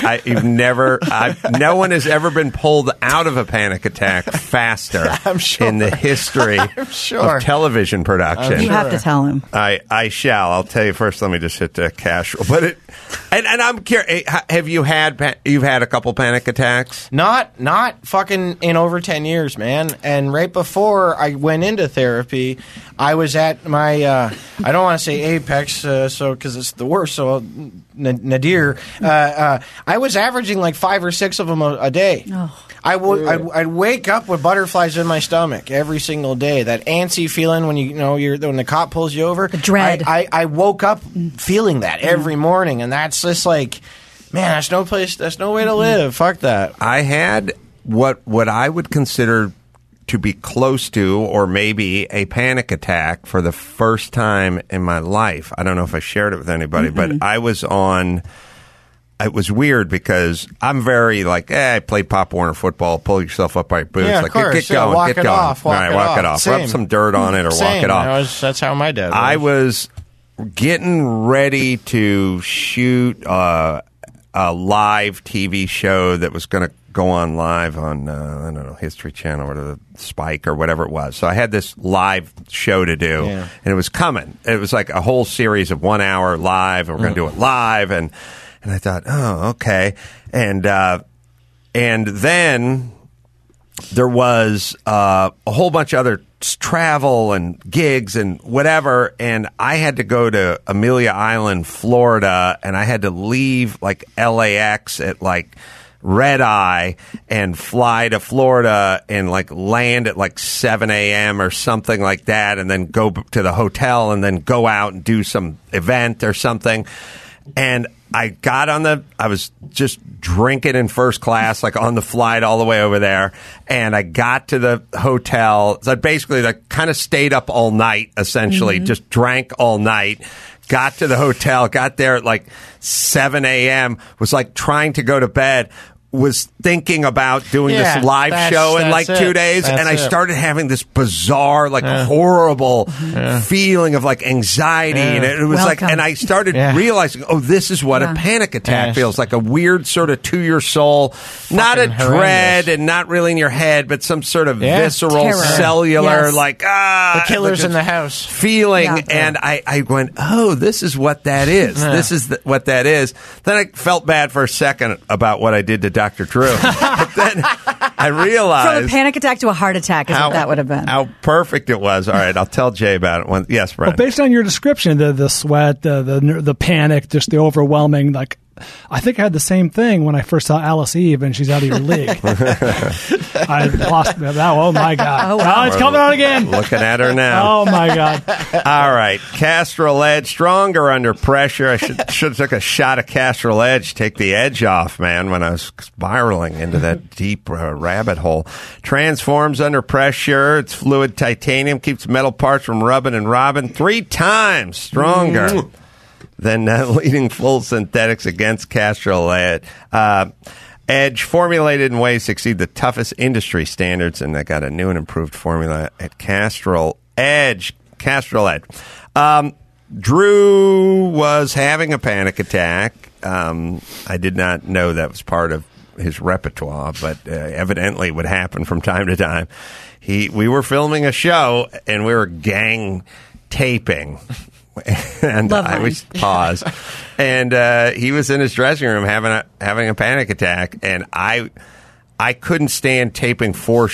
No one has ever been pulled out of a panic attack faster in the history of television production.
You have to tell him.
I shall. I'll tell you first. Let me just hit casual. But and I'm curious. Have you've had a couple panic attacks?
Not fucking in over 10 years, man. And right before I went into therapy, I was at my, I don't want to say apex, because it's the worst, so nadir. I was averaging like 5 or 6 of them a day.
Oh.
I'd wake up with butterflies in my stomach every single day. That antsy feeling when when the cop pulls you over.
The dread.
I woke up feeling that every morning, and that's just like, man, that's no way to live. Fuck that.
I had what I would consider to be close to, or maybe a panic attack for the first time in my life. I don't know if I shared it with anybody, but I was on. It was weird because I'm very like, I play Pop Warner football. Pull yourself up by your boots.
Yeah,
like,
of course.
Get going,
walk
get
it
going.
Off, walk it off.
Rub some dirt on it or walk it off.
That's how my dad was.
I was getting ready to shoot a live TV show that was going to go on live on, I don't know, History Channel or the Spike or whatever it was. So I had this live show to do, and it was coming. It was like a whole series of 1 hour live, and we're going to do it live, and I thought, oh, okay. And And then there was a whole bunch of other travel and gigs and whatever, and I had to go to Amelia Island, Florida, and I had to leave like LAX at like red eye and fly to Florida and like land at like 7 a.m. or something like that, and then go to the hotel and then go out and do some event or something. And I was just drinking in first class, like on the flight all the way over there. And I got to the hotel. So I basically like kind of stayed up all night, essentially, just drank all night. Got to the hotel, got there at like 7 a.m., was like trying to go to bed, was thinking about doing this live show in like 2 days, and I started having this bizarre, like horrible feeling of like anxiety, and it was like, and I started realizing, oh, this is what a panic attack feels like, a weird sort of to your soul, not a dread and not really in your head, but some sort of visceral, cellular, like,
the killer's in the house
feeling, and I went, oh, this is what that is. This is what that is. Then I felt bad for a second about what I did to Dr. Drew. But then I realized...
From a panic attack to a heart attack is what that would have been.
How perfect it was. All right, I'll tell Jay about it. Yes, Brent.
Well, based on your description, the sweat, the panic, just the overwhelming, like, I think I had the same thing when I first saw Alice Eve and she's out of your league. I lost that. Oh, my God. Oh, it's coming on again.
Looking at her now.
Oh, my God.
All right. Castrol Edge, stronger under pressure. I should have took a shot of Castrol Edge, take the edge off, man, when I was spiraling into that deep rabbit hole. Transforms under pressure. It's fluid titanium. Keeps metal parts from rubbing and robbing. 3 times stronger than leading full synthetics against Castrol Edge. Edge, formulated in ways to exceed the toughest industry standards, and they got a new and improved formula at Castrol Edge. Castrol Edge. Drew was having a panic attack. I did not know that was part of his repertoire, but evidently would happen from time to time. We were filming a show, and we were gang taping. And I was paused, and he was in his dressing room having a panic attack, and I couldn't stand taping 4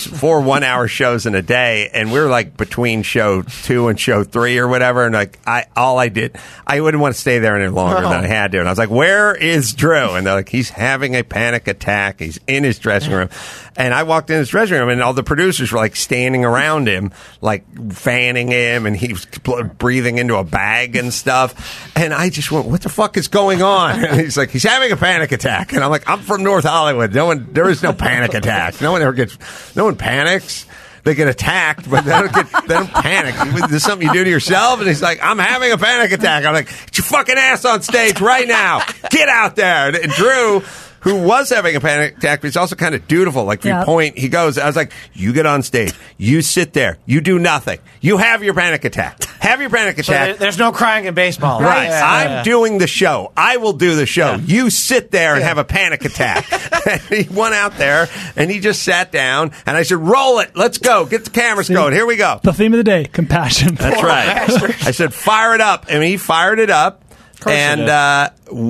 1-hour shows in a day, and we were like between show 2 and show 3 or whatever, and like I wouldn't want to stay there any longer than I had to, and I was like, where is Drew? And they're like, he's having a panic attack, he's in his dressing room. And I walked in his dressing room, and all the producers were like standing around him, like fanning him, and he was breathing into a bag and stuff. And I just went, what the fuck is going on? And he's like, he's having a panic attack. And I'm like, I'm from North Hollywood. There is no panic attack. No one panics. They get attacked, but they don't panic. There's something you do to yourself. And he's like, I'm having a panic attack. I'm like, get your fucking ass on stage right now. Get out there. And Drew, who was having a panic attack, but he's also kind of dutiful. Like, if you point, he goes, I was like, you get on stage. You sit there. You do nothing. You have your panic attack. Have your panic attack.
So there's no crying in baseball.
Right. I'm doing the show. I will do the show. You sit there and have a panic attack. And he went out there, and he just sat down, and I said, roll it. Let's go. Get the cameras going. Here we go.
The theme of the day, compassion.
That's right. I said, fire it up. And he fired it up. And,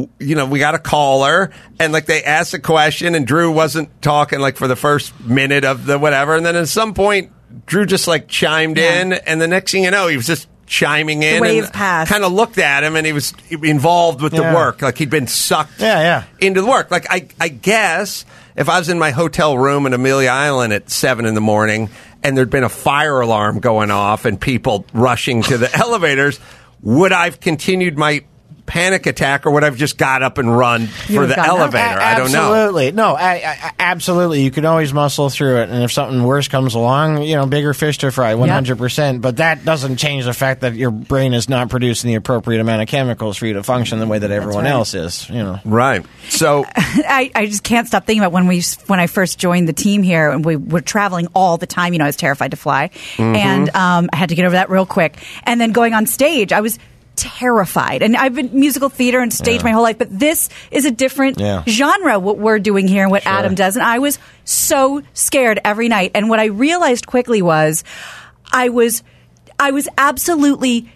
we got a caller, and like they asked a question, and Drew wasn't talking like for the first minute of the whatever. And then at some point, Drew just like chimed in, and the next thing you know, he was just chiming in.
The wave
and
passed.
Kind of looked at him, and he was involved with the work. Like he'd been sucked into the work. Like I guess if I was in my hotel room in Amelia Island at 7 a.m, and there'd been a fire alarm going off and people rushing to the elevators, would I've continued my panic attack, or would I've just got up and run for the elevator? I don't know.
Absolutely. No, absolutely. You can always muscle through it, and if something worse comes along, bigger fish to fry, 100%. But that doesn't change the fact that your brain is not producing the appropriate amount of chemicals for you to function the way that everyone else is.
Right. So
I just can't stop thinking about when I first joined the team here, and we were traveling all the time. I was terrified to fly, and I had to get over that real quick. And then going on stage, I was terrified. And I've been musical theater and stage my whole life, but this is a different genre, what we're doing here and what Adam does. And I was so scared every night. And what I realized quickly was I was absolutely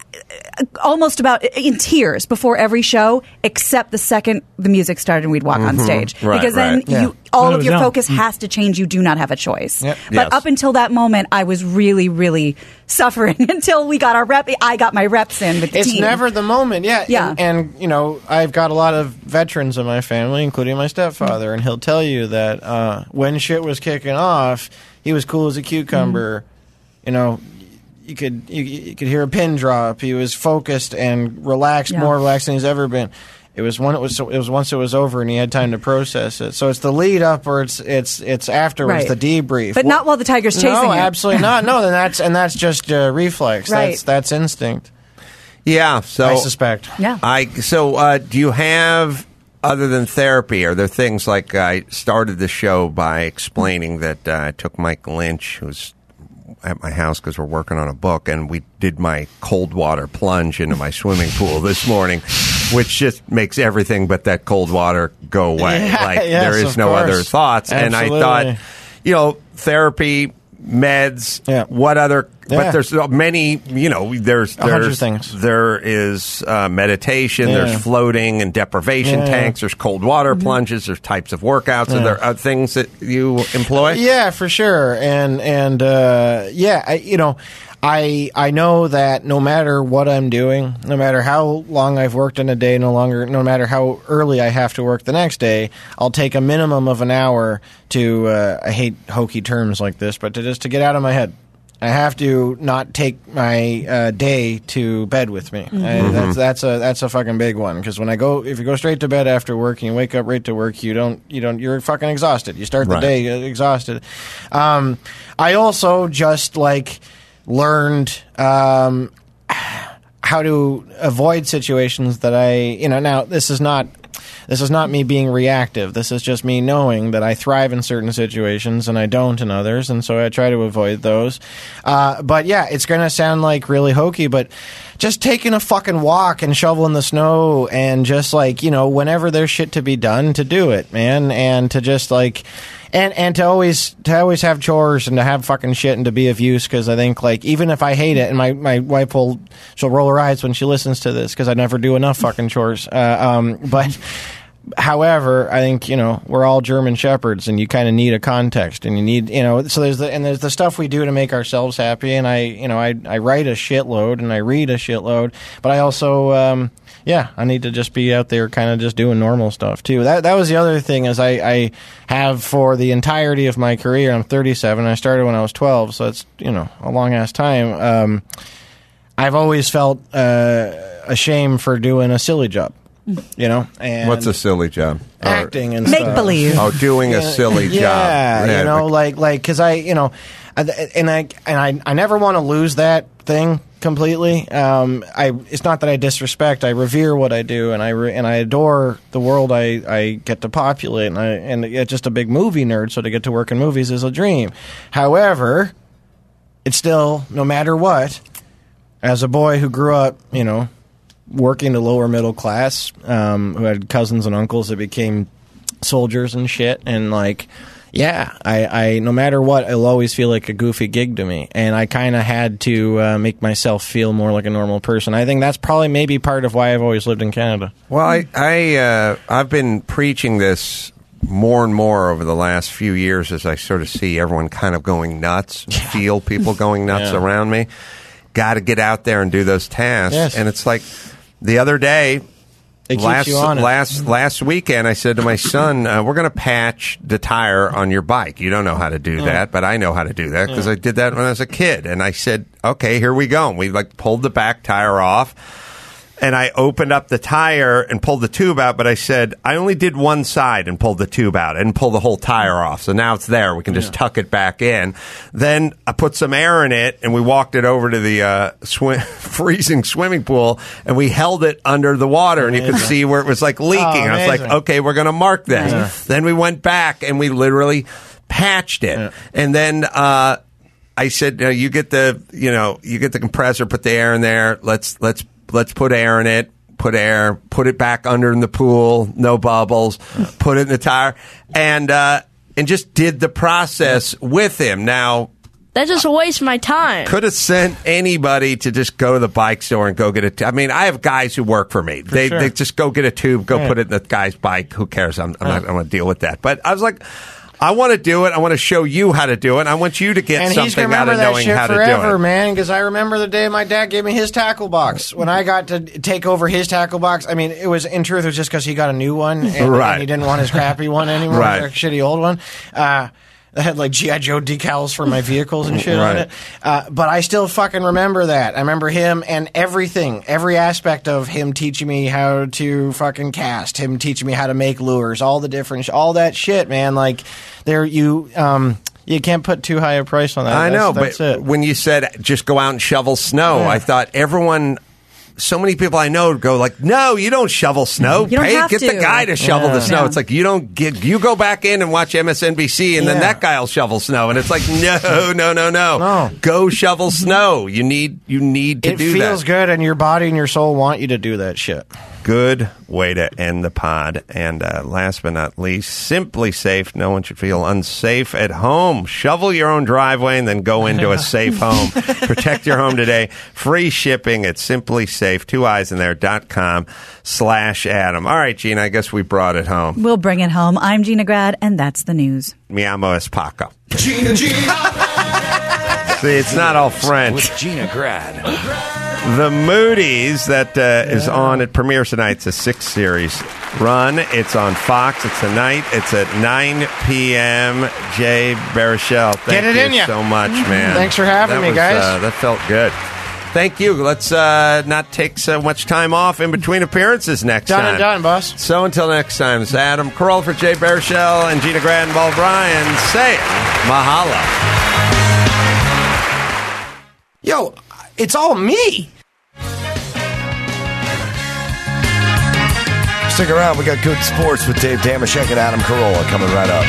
almost about in tears before every show, except the second the music started and we'd walk on stage.
Right,
because then
right.
all of your focus has to change. You do not have a choice.
Yep.
But
Yes.
up until that moment, I was really, really suffering until we got our rep. I got my reps in with the
It's
team.
never the moment, yeah.
Yeah.
And, you know, I've got a lot of veterans in my family, including my stepfather, and he'll tell you that when shit was kicking off, he was cool as a cucumber. You know, you could hear a pin drop. He was focused and relaxed, more relaxed than he's ever been. It was once it was over and he had time to process it. So it's the lead up or it's afterwards, the debrief.
But not while the tiger's chasing you.
No, absolutely not. No, that's just reflex.
Right.
That's instinct.
Yeah, so
I suspect.
Yeah.
Do you have, other than therapy, are there things like I started the show by explaining that I took Mike Lynch, who's at my house because we're working on a book, and we did my cold water plunge into my swimming pool this morning, which just makes everything but that cold water go away.
Yeah, yes,
there is
of
no
course.
other thoughts.
Absolutely.
And I thought, therapy, meds, what other...
Yeah.
But there's many, there's
100 things.
There is meditation,
Yeah.
there's floating and deprivation tanks, there's cold water plunges, there's types of workouts. Are there things that you employ?
Yeah, for sure. I know that no matter what I'm doing, no matter how long I've worked in a day, no matter how early I have to work the next day, I'll take a minimum of an hour to, I hate hokey terms like this, but to get out of my head. I have to not take my day to bed with me. That's a fucking big one, because if you go straight to bed after work and you wake up right to work, you're fucking exhausted. You start the day exhausted. I also just learned how to avoid situations that now this is not me being reactive. This is just me knowing that I thrive in certain situations and I don't in others, and so I try to avoid those. But yeah, it's going to sound like really hokey, but just taking a fucking walk and shoveling the snow and just whenever there's shit to be done, to do it, man, and to just and to always have chores and to have fucking shit and to be of use, because I think even if I hate it, and my wife she'll roll her eyes when she listens to this because I never do enough fucking chores. But however, I think we're all German shepherds, and you kind of need a context, and you need so there's the stuff we do to make ourselves happy, and I write a shitload and I read a shitload, but I also I need to just be out there kind of just doing normal stuff too. That was the other thing, is I have for the entirety of my career. I'm 37. I started when I was 12, so it's a long ass time. I've always felt ashamed for doing a silly job. And
what's a silly job?
Acting and
make
stuff.
believe.
Oh, doing a silly job.
Yeah, because I never want to lose that thing completely. It's not that I disrespect. I revere what I do, and I adore the world I get to populate, and it's just a big movie nerd. So to get to work in movies is a dream. However, it's still, no matter what, as a boy who grew up, working the lower middle class, who had cousins and uncles that became soldiers and shit, and I no matter what, it'll always feel like a goofy gig to me, and I kind of had to make myself feel more like a normal person. I think that's probably maybe part of why I've always lived in Canada.
Well, I've been preaching this more and more over the last few years as I sort of see everyone kind of going nuts, feel people going nuts around me. Got to get out there and do those tasks, and it's like the other day. Last weekend, I said to my son, we're going to patch the tire on your bike. You don't know how to do that, but I know how to do that because I did that when I was a kid. And I said, okay, here we go. And we pulled the back tire off. And I opened up the tire and pulled the tube out, but I said, I only did one side and pulled the tube out. I didn't pull the whole tire off. So now it's there. We can just tuck it back in. Then I put some air in it, and we walked it over to the freezing swimming pool, and we held it under the water, and you could see where it was leaking. I was like, okay, we're going to mark this. Yeah. Then we went back, and we literally patched it. Yeah. And then I said, you get the compressor, put the air in there. Let's put air in it, put it back under in the pool, no bubbles, put it in the tire, and just did the process with him. Now,
That's just a waste of my time.
Could have sent anybody to just go to the bike store and go get a tube. I mean, I have guys who work for me. They just go get a tube, go put it in the guy's bike. Who cares? I'm not going to deal with that. But I was like, I want to do it. I want to show you how to do it. I want you to get something out of knowing how to do it.
And he's going to remember that shit forever, man, because I remember the day my dad gave me his tackle box. When I got to take over his tackle box, I mean, in truth, it was just because he got a new one, and he didn't want his crappy one anymore, like a shitty old one. That had like G.I. Joe decals for my vehicles and shit on it. But I still fucking remember that. I remember him and everything, every aspect of him teaching me how to fucking cast, him teaching me how to make lures, all the different, all that shit, man. Like, you can't put too high a price on that.
I know, but when you said just go out and shovel snow, I thought so many people I know go like, no, you don't shovel snow.
You don't have
get
to.
the guy to shovel the snow. It's like you go back in and watch MSNBC and then that guy will shovel snow. And it's like, no. Go shovel snow. You need to do that.
It feels good and your body and your soul want you to do that shit.
Good way to end the pod. And last but not least, Simply Safe. No one should feel unsafe at home. Shovel your own driveway and then go into a safe home. Protect your home today. Free shipping at Simply Safe. 2eyesinthere.com/Adam. All right, Gina, I guess we brought it home.
We'll bring it home. I'm Gina Grad, and that's the news.
Mi amo es Paco.
Gina.
See, it's not all French.
With Gina Grad.
The Moody's that is on, it premieres tonight. It's a 6-series run. It's on Fox. It's tonight. It's at 9 p.m. Jay Baruchel, thank you so much, man.
Thanks for having me, guys.
That felt good. Thank you. Let's not take so much time off in between appearances next time.
Done and done, boss.
So until next time, it's Adam Carolla for Jay Baruchel and Gina Grad and Bob Ryan saying mahalo.
Yo, it's all me.
Stick around. We got Good Sports with Dave Damashek and Adam Carolla coming right up.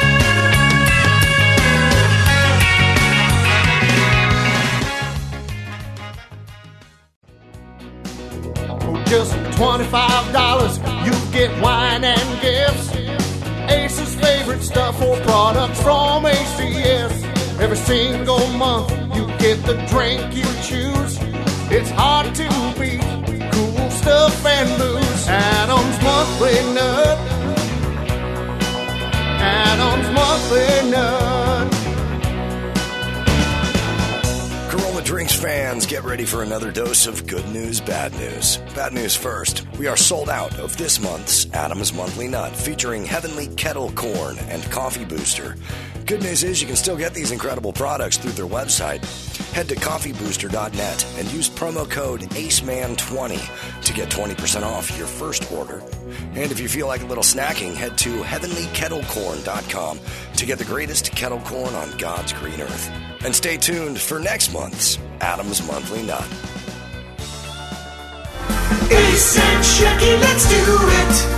Just $25, you get wine and gifts. Ace's favorite stuff or products from ACS. Every single month, you get the drink you choose. It's hard to beat cool stuff and booze. Adam's Monthly Nut. Adam's Monthly Nut.
Carolla Drinks fans, get ready for another dose of good news, bad news. Bad news first. We are sold out of this month's Adam's Monthly Nut, featuring Heavenly Kettle Corn and Coffee Booster. Good news is you can still get these incredible products through their website. Head to coffeebooster.net and use promo code ACEMAN20 to get 20% off your first order. And if you feel like a little snacking, head to heavenlykettlecorn.com to get the greatest kettle corn on God's green earth. And stay tuned for next month's Adam's Monthly Nut.
Ace and Shecky, let's do it.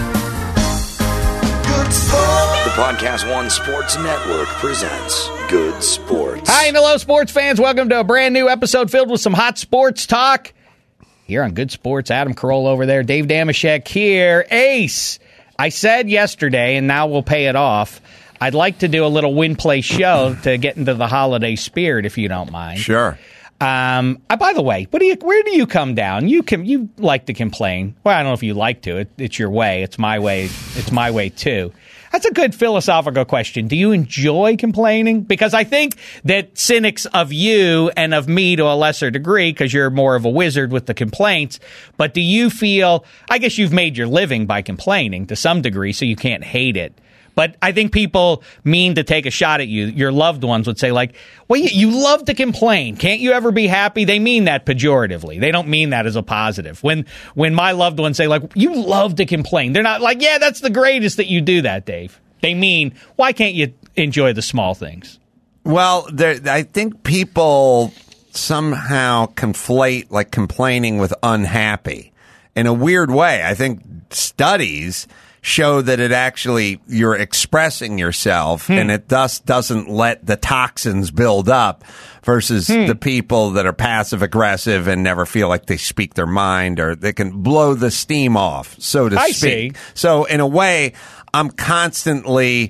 Good Sports.
The Podcast One Sports Network presents Good Sports.
Hi and hello, sports fans. Welcome to a brand new episode filled with some hot sports talk. Here on Good Sports, Adam Carolla over there, Dave Damashek here. Ace, I said yesterday, and now we'll pay it off, I'd like to do a little win-play show to get into the holiday spirit, if you don't mind.
Sure.
By the way, where do you come down? You like to complain. Well, I don't know if you like to. It's your way. It's my way. It's my way, too. That's a good philosophical question. Do you enjoy complaining? Because I think that cynics of you and of me to a lesser degree, because you're more of a wizard with the complaints, but do you feel, I guess you've made your living by complaining to some degree, so you can't hate it. But I think people mean to take a shot at you. Your loved ones would say, like, well, you love to complain. Can't you ever be happy? They mean that pejoratively. They don't mean that as a positive. When my loved ones say, like, you love to complain, they're not like, yeah, that's the greatest that you do that, Dave. They mean, why can't you enjoy the small things?
Well, I think people somehow conflate, like, complaining with unhappy in a weird way. I think studies show that it actually, you're expressing yourself and it thus doesn't let the toxins build up versus the people that are passive aggressive and never feel like they speak their mind or they can blow the steam off, so to speak.
See.
So in a way, I'm constantly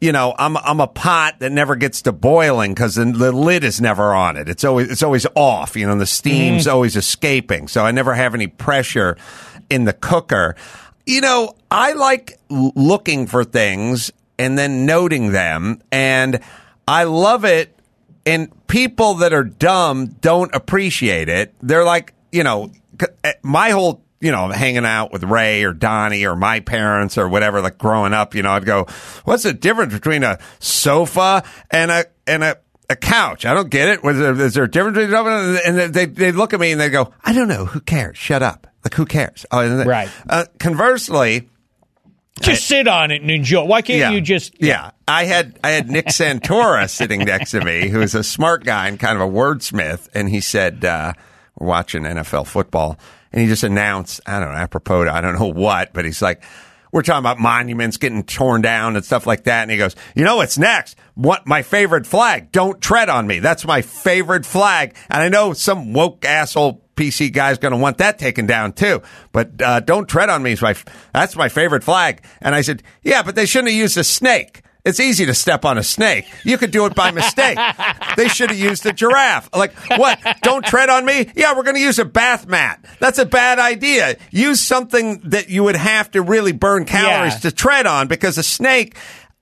you know, I'm a pot that never gets to boiling because the lid is never on it. It's always off. You know, the steam's always escaping. So I never have any pressure in the cooker. You know, I like looking for things and then noting them, and I love it. And people that are dumb don't appreciate it. They're like, you know, my whole, you know, hanging out with Ray or Donnie or my parents or whatever, like growing up, you know, I'd go, what's the difference between a sofa and a couch? I don't get it. Is there a difference between and they look at me and they go, I don't know. Who cares? Shut up. Like, who cares? Oh,
right.
Conversely,
just sit on it and enjoy. Why can't you just?
Yeah. I had Nick Santora sitting next to me, who is a smart guy and kind of a wordsmith. And he said, we're watching NFL football. And he just announced, I don't know, apropos to I don't know what, but he's like, we're talking about monuments getting torn down and stuff like that. And he goes, you know what's next? What my favorite flag? Don't tread on me. That's my favorite flag. And I know some woke asshole PC guy's going to want that taken down too. But don't tread on me. That's my favorite flag. And I said, yeah, but they shouldn't have used a snake. It's easy to step on a snake. You could do it by mistake. They should have used a giraffe. Like, what? Don't tread on me? Yeah, we're going to use a bath mat. That's a bad idea. Use something that you would have to really burn calories to tread on, because a snake,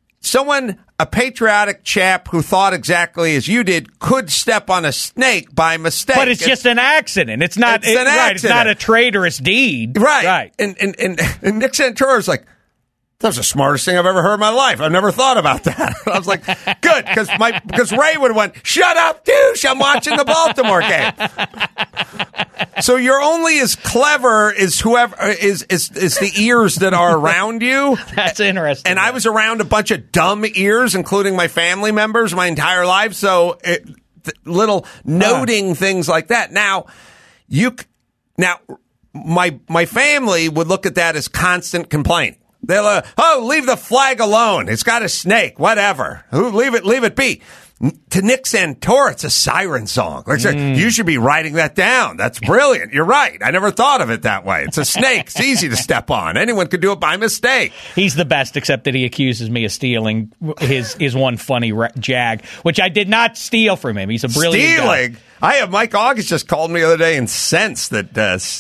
a patriotic chap who thought exactly as you did, could step on a snake by mistake.
But it's just an accident. It's not an accident. It's not a traitorous deed.
Right. And Nick Santora's like, that was the smartest thing I've ever heard in my life. I've never thought about that. I was like, good, because Ray would have went, shut up, douche, I'm watching the Baltimore game. So you're only as clever as whoever is the ears that are around you.
That's interesting.
And I was around a bunch of dumb ears, including my family members, my entire life. So little noting things like that. Now, my family would look at that as constant complaining. They'll, leave the flag alone. It's got a snake, whatever. Leave it be. To Nick Santora, it's a siren song. Like, you should be writing that down. That's brilliant. You're right. I never thought of it that way. It's a snake. It's easy to step on. Anyone could do it by mistake.
He's the best, except that he accuses me of stealing his one funny jag, which I did not steal from him. He's a brilliant
Stealing?
guy.
Mike August just called me the other day incensed that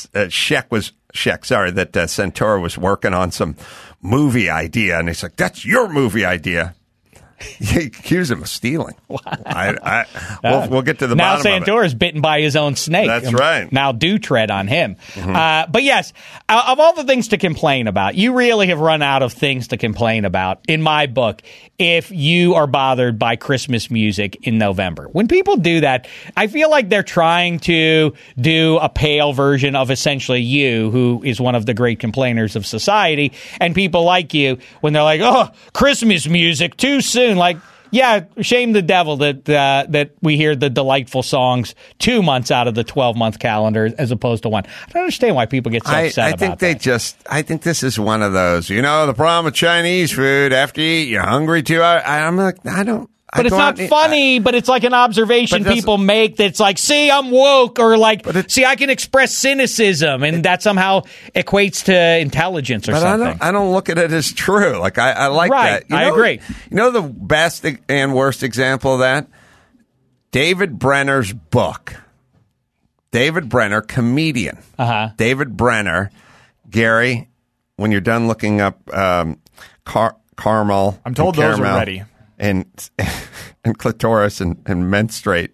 Santora was working on some movie idea, and he's like, that's your movie idea. He accused him of stealing. Wow. We'll get to the bottom of it.
Now Santora's bitten by his own snake.
That's right.
Now do tread on him. Mm-hmm. But yes, of all the things to complain about, you really have run out of things to complain about, in my book, if you are bothered by Christmas music in November. When people do that, I feel like they're trying to do a pale version of essentially you, who is one of the great complainers of society, and people like you, when they're like, oh, Christmas music, too soon. Like, yeah, shame the devil that we hear the delightful songs 2 months out of the 12-month calendar as opposed to one. I don't understand why people get so upset about that.
I think this is one of those, the problem with Chinese food, after you eat, you're hungry too. I'm like, I don't.
But it's not funny, but it's like an observation people make that's like, see, I'm woke, or like, see, I can express cynicism, and that somehow equates to intelligence or something.
I don't look at it as true. Like, I like that.
I agree.
You know the best and worst example of that? David Brenner's book. David Brenner, comedian.
Uh-huh.
David Brenner, Gary, when you're done looking up caramel.
I'm told those are ready.
And clitoris and menstruate.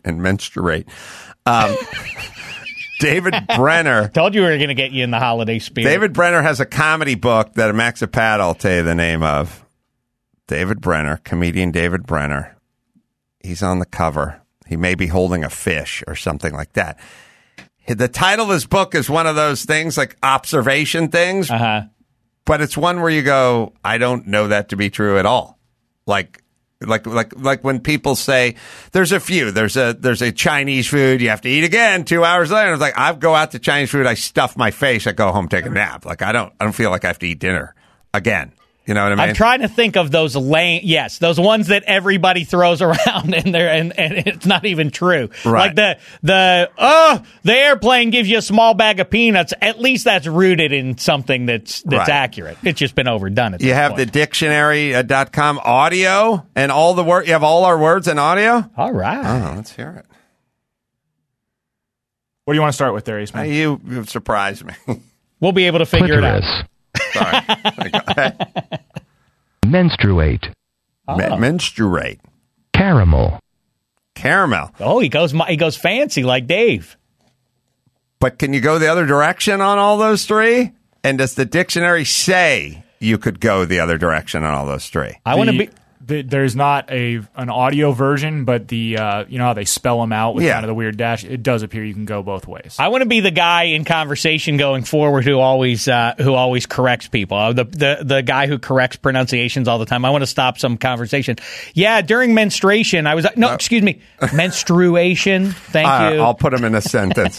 David Brenner.
Told you we were going to get you in the holiday spirit.
David Brenner has a comedy book that Max Apata will tell you the name of. David Brenner, comedian David Brenner. He's on the cover. He may be holding a fish or something like that. The title of his book is one of those things, like observation things.
Uh-huh.
But it's one where you go, I don't know that to be true at all. Like when people say there's a Chinese food you have to eat again 2 hours later. It's like, I go out to Chinese food, I stuff my face, I go home, take a nap. Like I don't feel like I have to eat dinner again. You know what I mean?
I'm trying to think of those those ones that everybody throws around and it's not even true.
Right.
Like the airplane gives you a small bag of peanuts. At least that's rooted in something that's
Right.
accurate. It's just been overdone.
You have the dictionary.com audio and all the word. You have all our words in audio?
All right.
Oh, let's hear it.
What do you want to start with there, Eastman?
You've surprised me.
We'll be able to figure it out.
Sorry.
Menstruate.
Menstruate.
Caramel.
Oh, he goes fancy like Dave.
But can you go the other direction on all those three? And does the dictionary say you could go the other direction on all those three?
I want to be.
There's not an audio version, but the you know how they spell them out with kind of the weird dash. It does appear you can go both ways.
I want to be the guy in conversation going forward who always corrects people. The guy who corrects pronunciations all the time. I want to stop some conversation. Yeah, during menstruation, I was excuse me, menstruation. Thank you.
I'll put them in a sentence.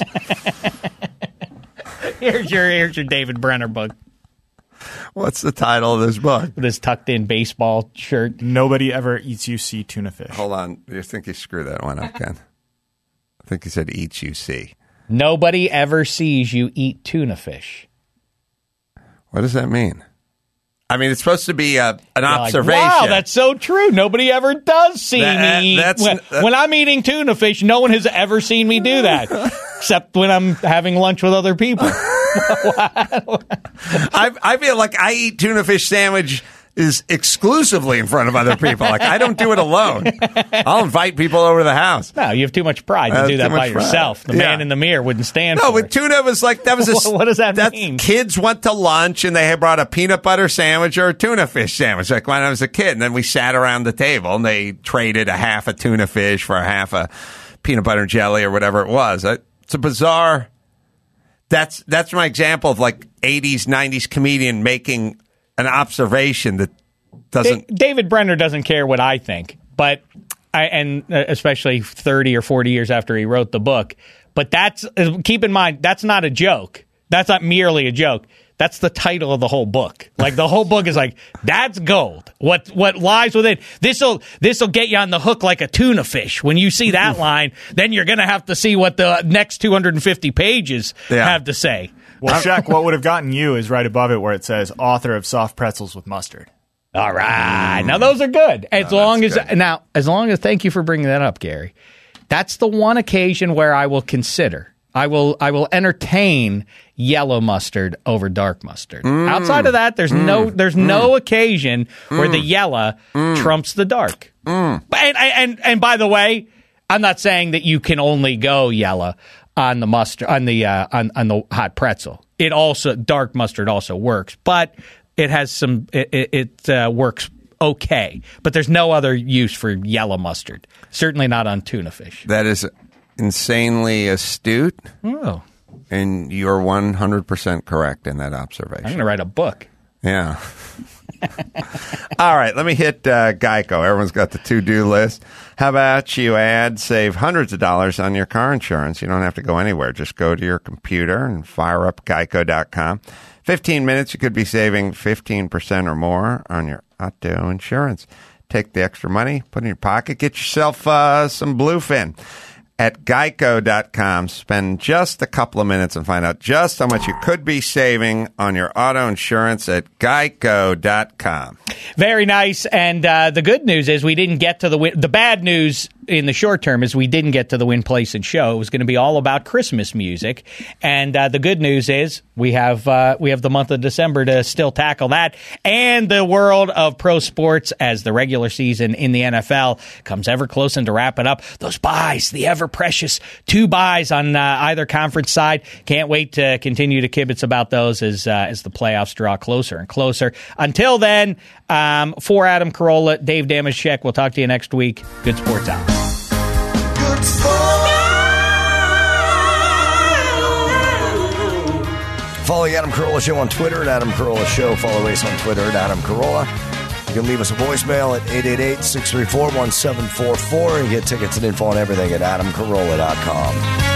Here's your David Brenner book.
What's the title of this book?
With his tucked-in baseball shirt.
Nobody ever eats you see tuna fish.
Hold on. You think you screwed that one up, Ken? I think he said eats you see.
Nobody ever sees you eat tuna fish.
What does that mean? I mean, it's supposed to be an observation.
Like, wow, that's so true. Nobody ever does see me eat. When I'm eating tuna fish, no one has ever seen me do that, except when I'm having lunch with other people.
I feel like I eat tuna fish sandwich is exclusively in front of other people. Like, I don't do it alone. I'll invite people over to the house.
No, you have too much pride to do that by yourself. The man in the mirror wouldn't stand for it.
No, with tuna, it was like, that was
what does that mean?
Kids went to lunch and they had brought a peanut butter sandwich or a tuna fish sandwich, like when I was a kid. And then we sat around the table and they traded a half a tuna fish for a half a peanut butter and jelly or whatever it was. It's a bizarre... That's my example of like 80s, 90s comedian making an observation that doesn't...
David Brenner doesn't care what I think, but especially 30 or 40 years after he wrote the book. But keep in mind, that's not a joke. That's not merely a joke. That's the title of the whole book. Like, the whole book is like, that's gold. What lies within this'll get you on the hook like a tuna fish. When you see that line, then you're going to have to see what the next 250 pages have to say.
Well, Shaq, what would have gotten you is right above it where it says author of Soft Pretzels with Mustard.
All right. Now, those are good. As long as thank you for bringing that up, Gary. That's the one occasion where I will consider. I will entertain yellow mustard over dark mustard. Outside of that, there's no occasion where the yellow trumps the dark. And by the way, I'm not saying that you can only go yellow on the mustard on the hot pretzel. It also dark mustard also works, but it has some it works okay. But there's no other use for yellow mustard. Certainly not on tuna fish.
That is insanely astute.
Oh.
And you're 100% correct in that observation.
I'm going to write a book.
Yeah. All right, let me hit Geico. Everyone's got the to-do list. How about you save hundreds of dollars on your car insurance? You don't have to go anywhere. Just go to your computer and fire up geico.com. 15 minutes, you could be saving 15% or more on your auto insurance. Take the extra money, put it in your pocket, get yourself some Bluefin. At geico.com, spend just a couple of minutes and find out just how much you could be saving on your auto insurance at geico.com.
Very nice. And the good news is we didn't get to the win. The bad news in the short term is we didn't get to the Win, Place, and Show. It was going to be all about Christmas music. And the good news is we have the month of December to still tackle that, and the world of pro sports as the regular season in the NFL comes ever closer to wrapping up. Those buys, the ever precious 2 buys on either conference side. Can't wait to continue to kibitz about those as the playoffs draw closer and closer. Until then, for Adam Carolla, Dave Damashek, we'll talk to you next week. Good sports out.
Good sports.
Follow the Adam Carolla Show on Twitter at Adam Carolla Show. Follow Ace on Twitter at Adam Carolla. You can leave us a voicemail at 888-634-1744 and get tickets and info on everything at adamcarolla.com.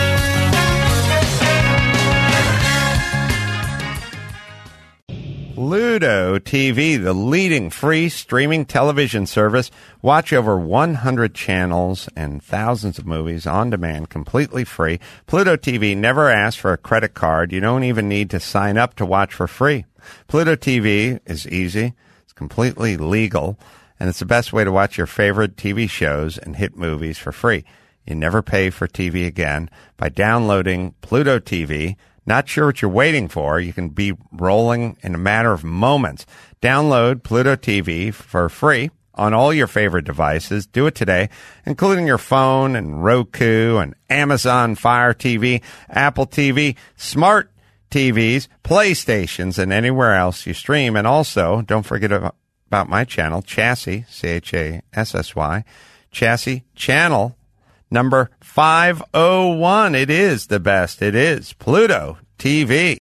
Pluto TV, the leading free streaming television service. Watch over 100 channels and thousands of movies on demand, completely free. Pluto TV never asks for a credit card. You don't even need to sign up to watch for free. Pluto TV is easy. It's completely legal. And it's the best way to watch your favorite TV shows and hit movies for free. You never pay for TV again by downloading Pluto TV. Not sure what you're waiting for? You can be rolling in a matter of moments. Download Pluto TV for free on all your favorite devices. Do it today, including your phone and Roku and Amazon Fire TV, Apple TV, Smart TVs, PlayStations, and anywhere else you stream. And also, don't forget about my channel, Chassis, Chassy, Chassis Channel number 501. It is the best. It is Pluto TV.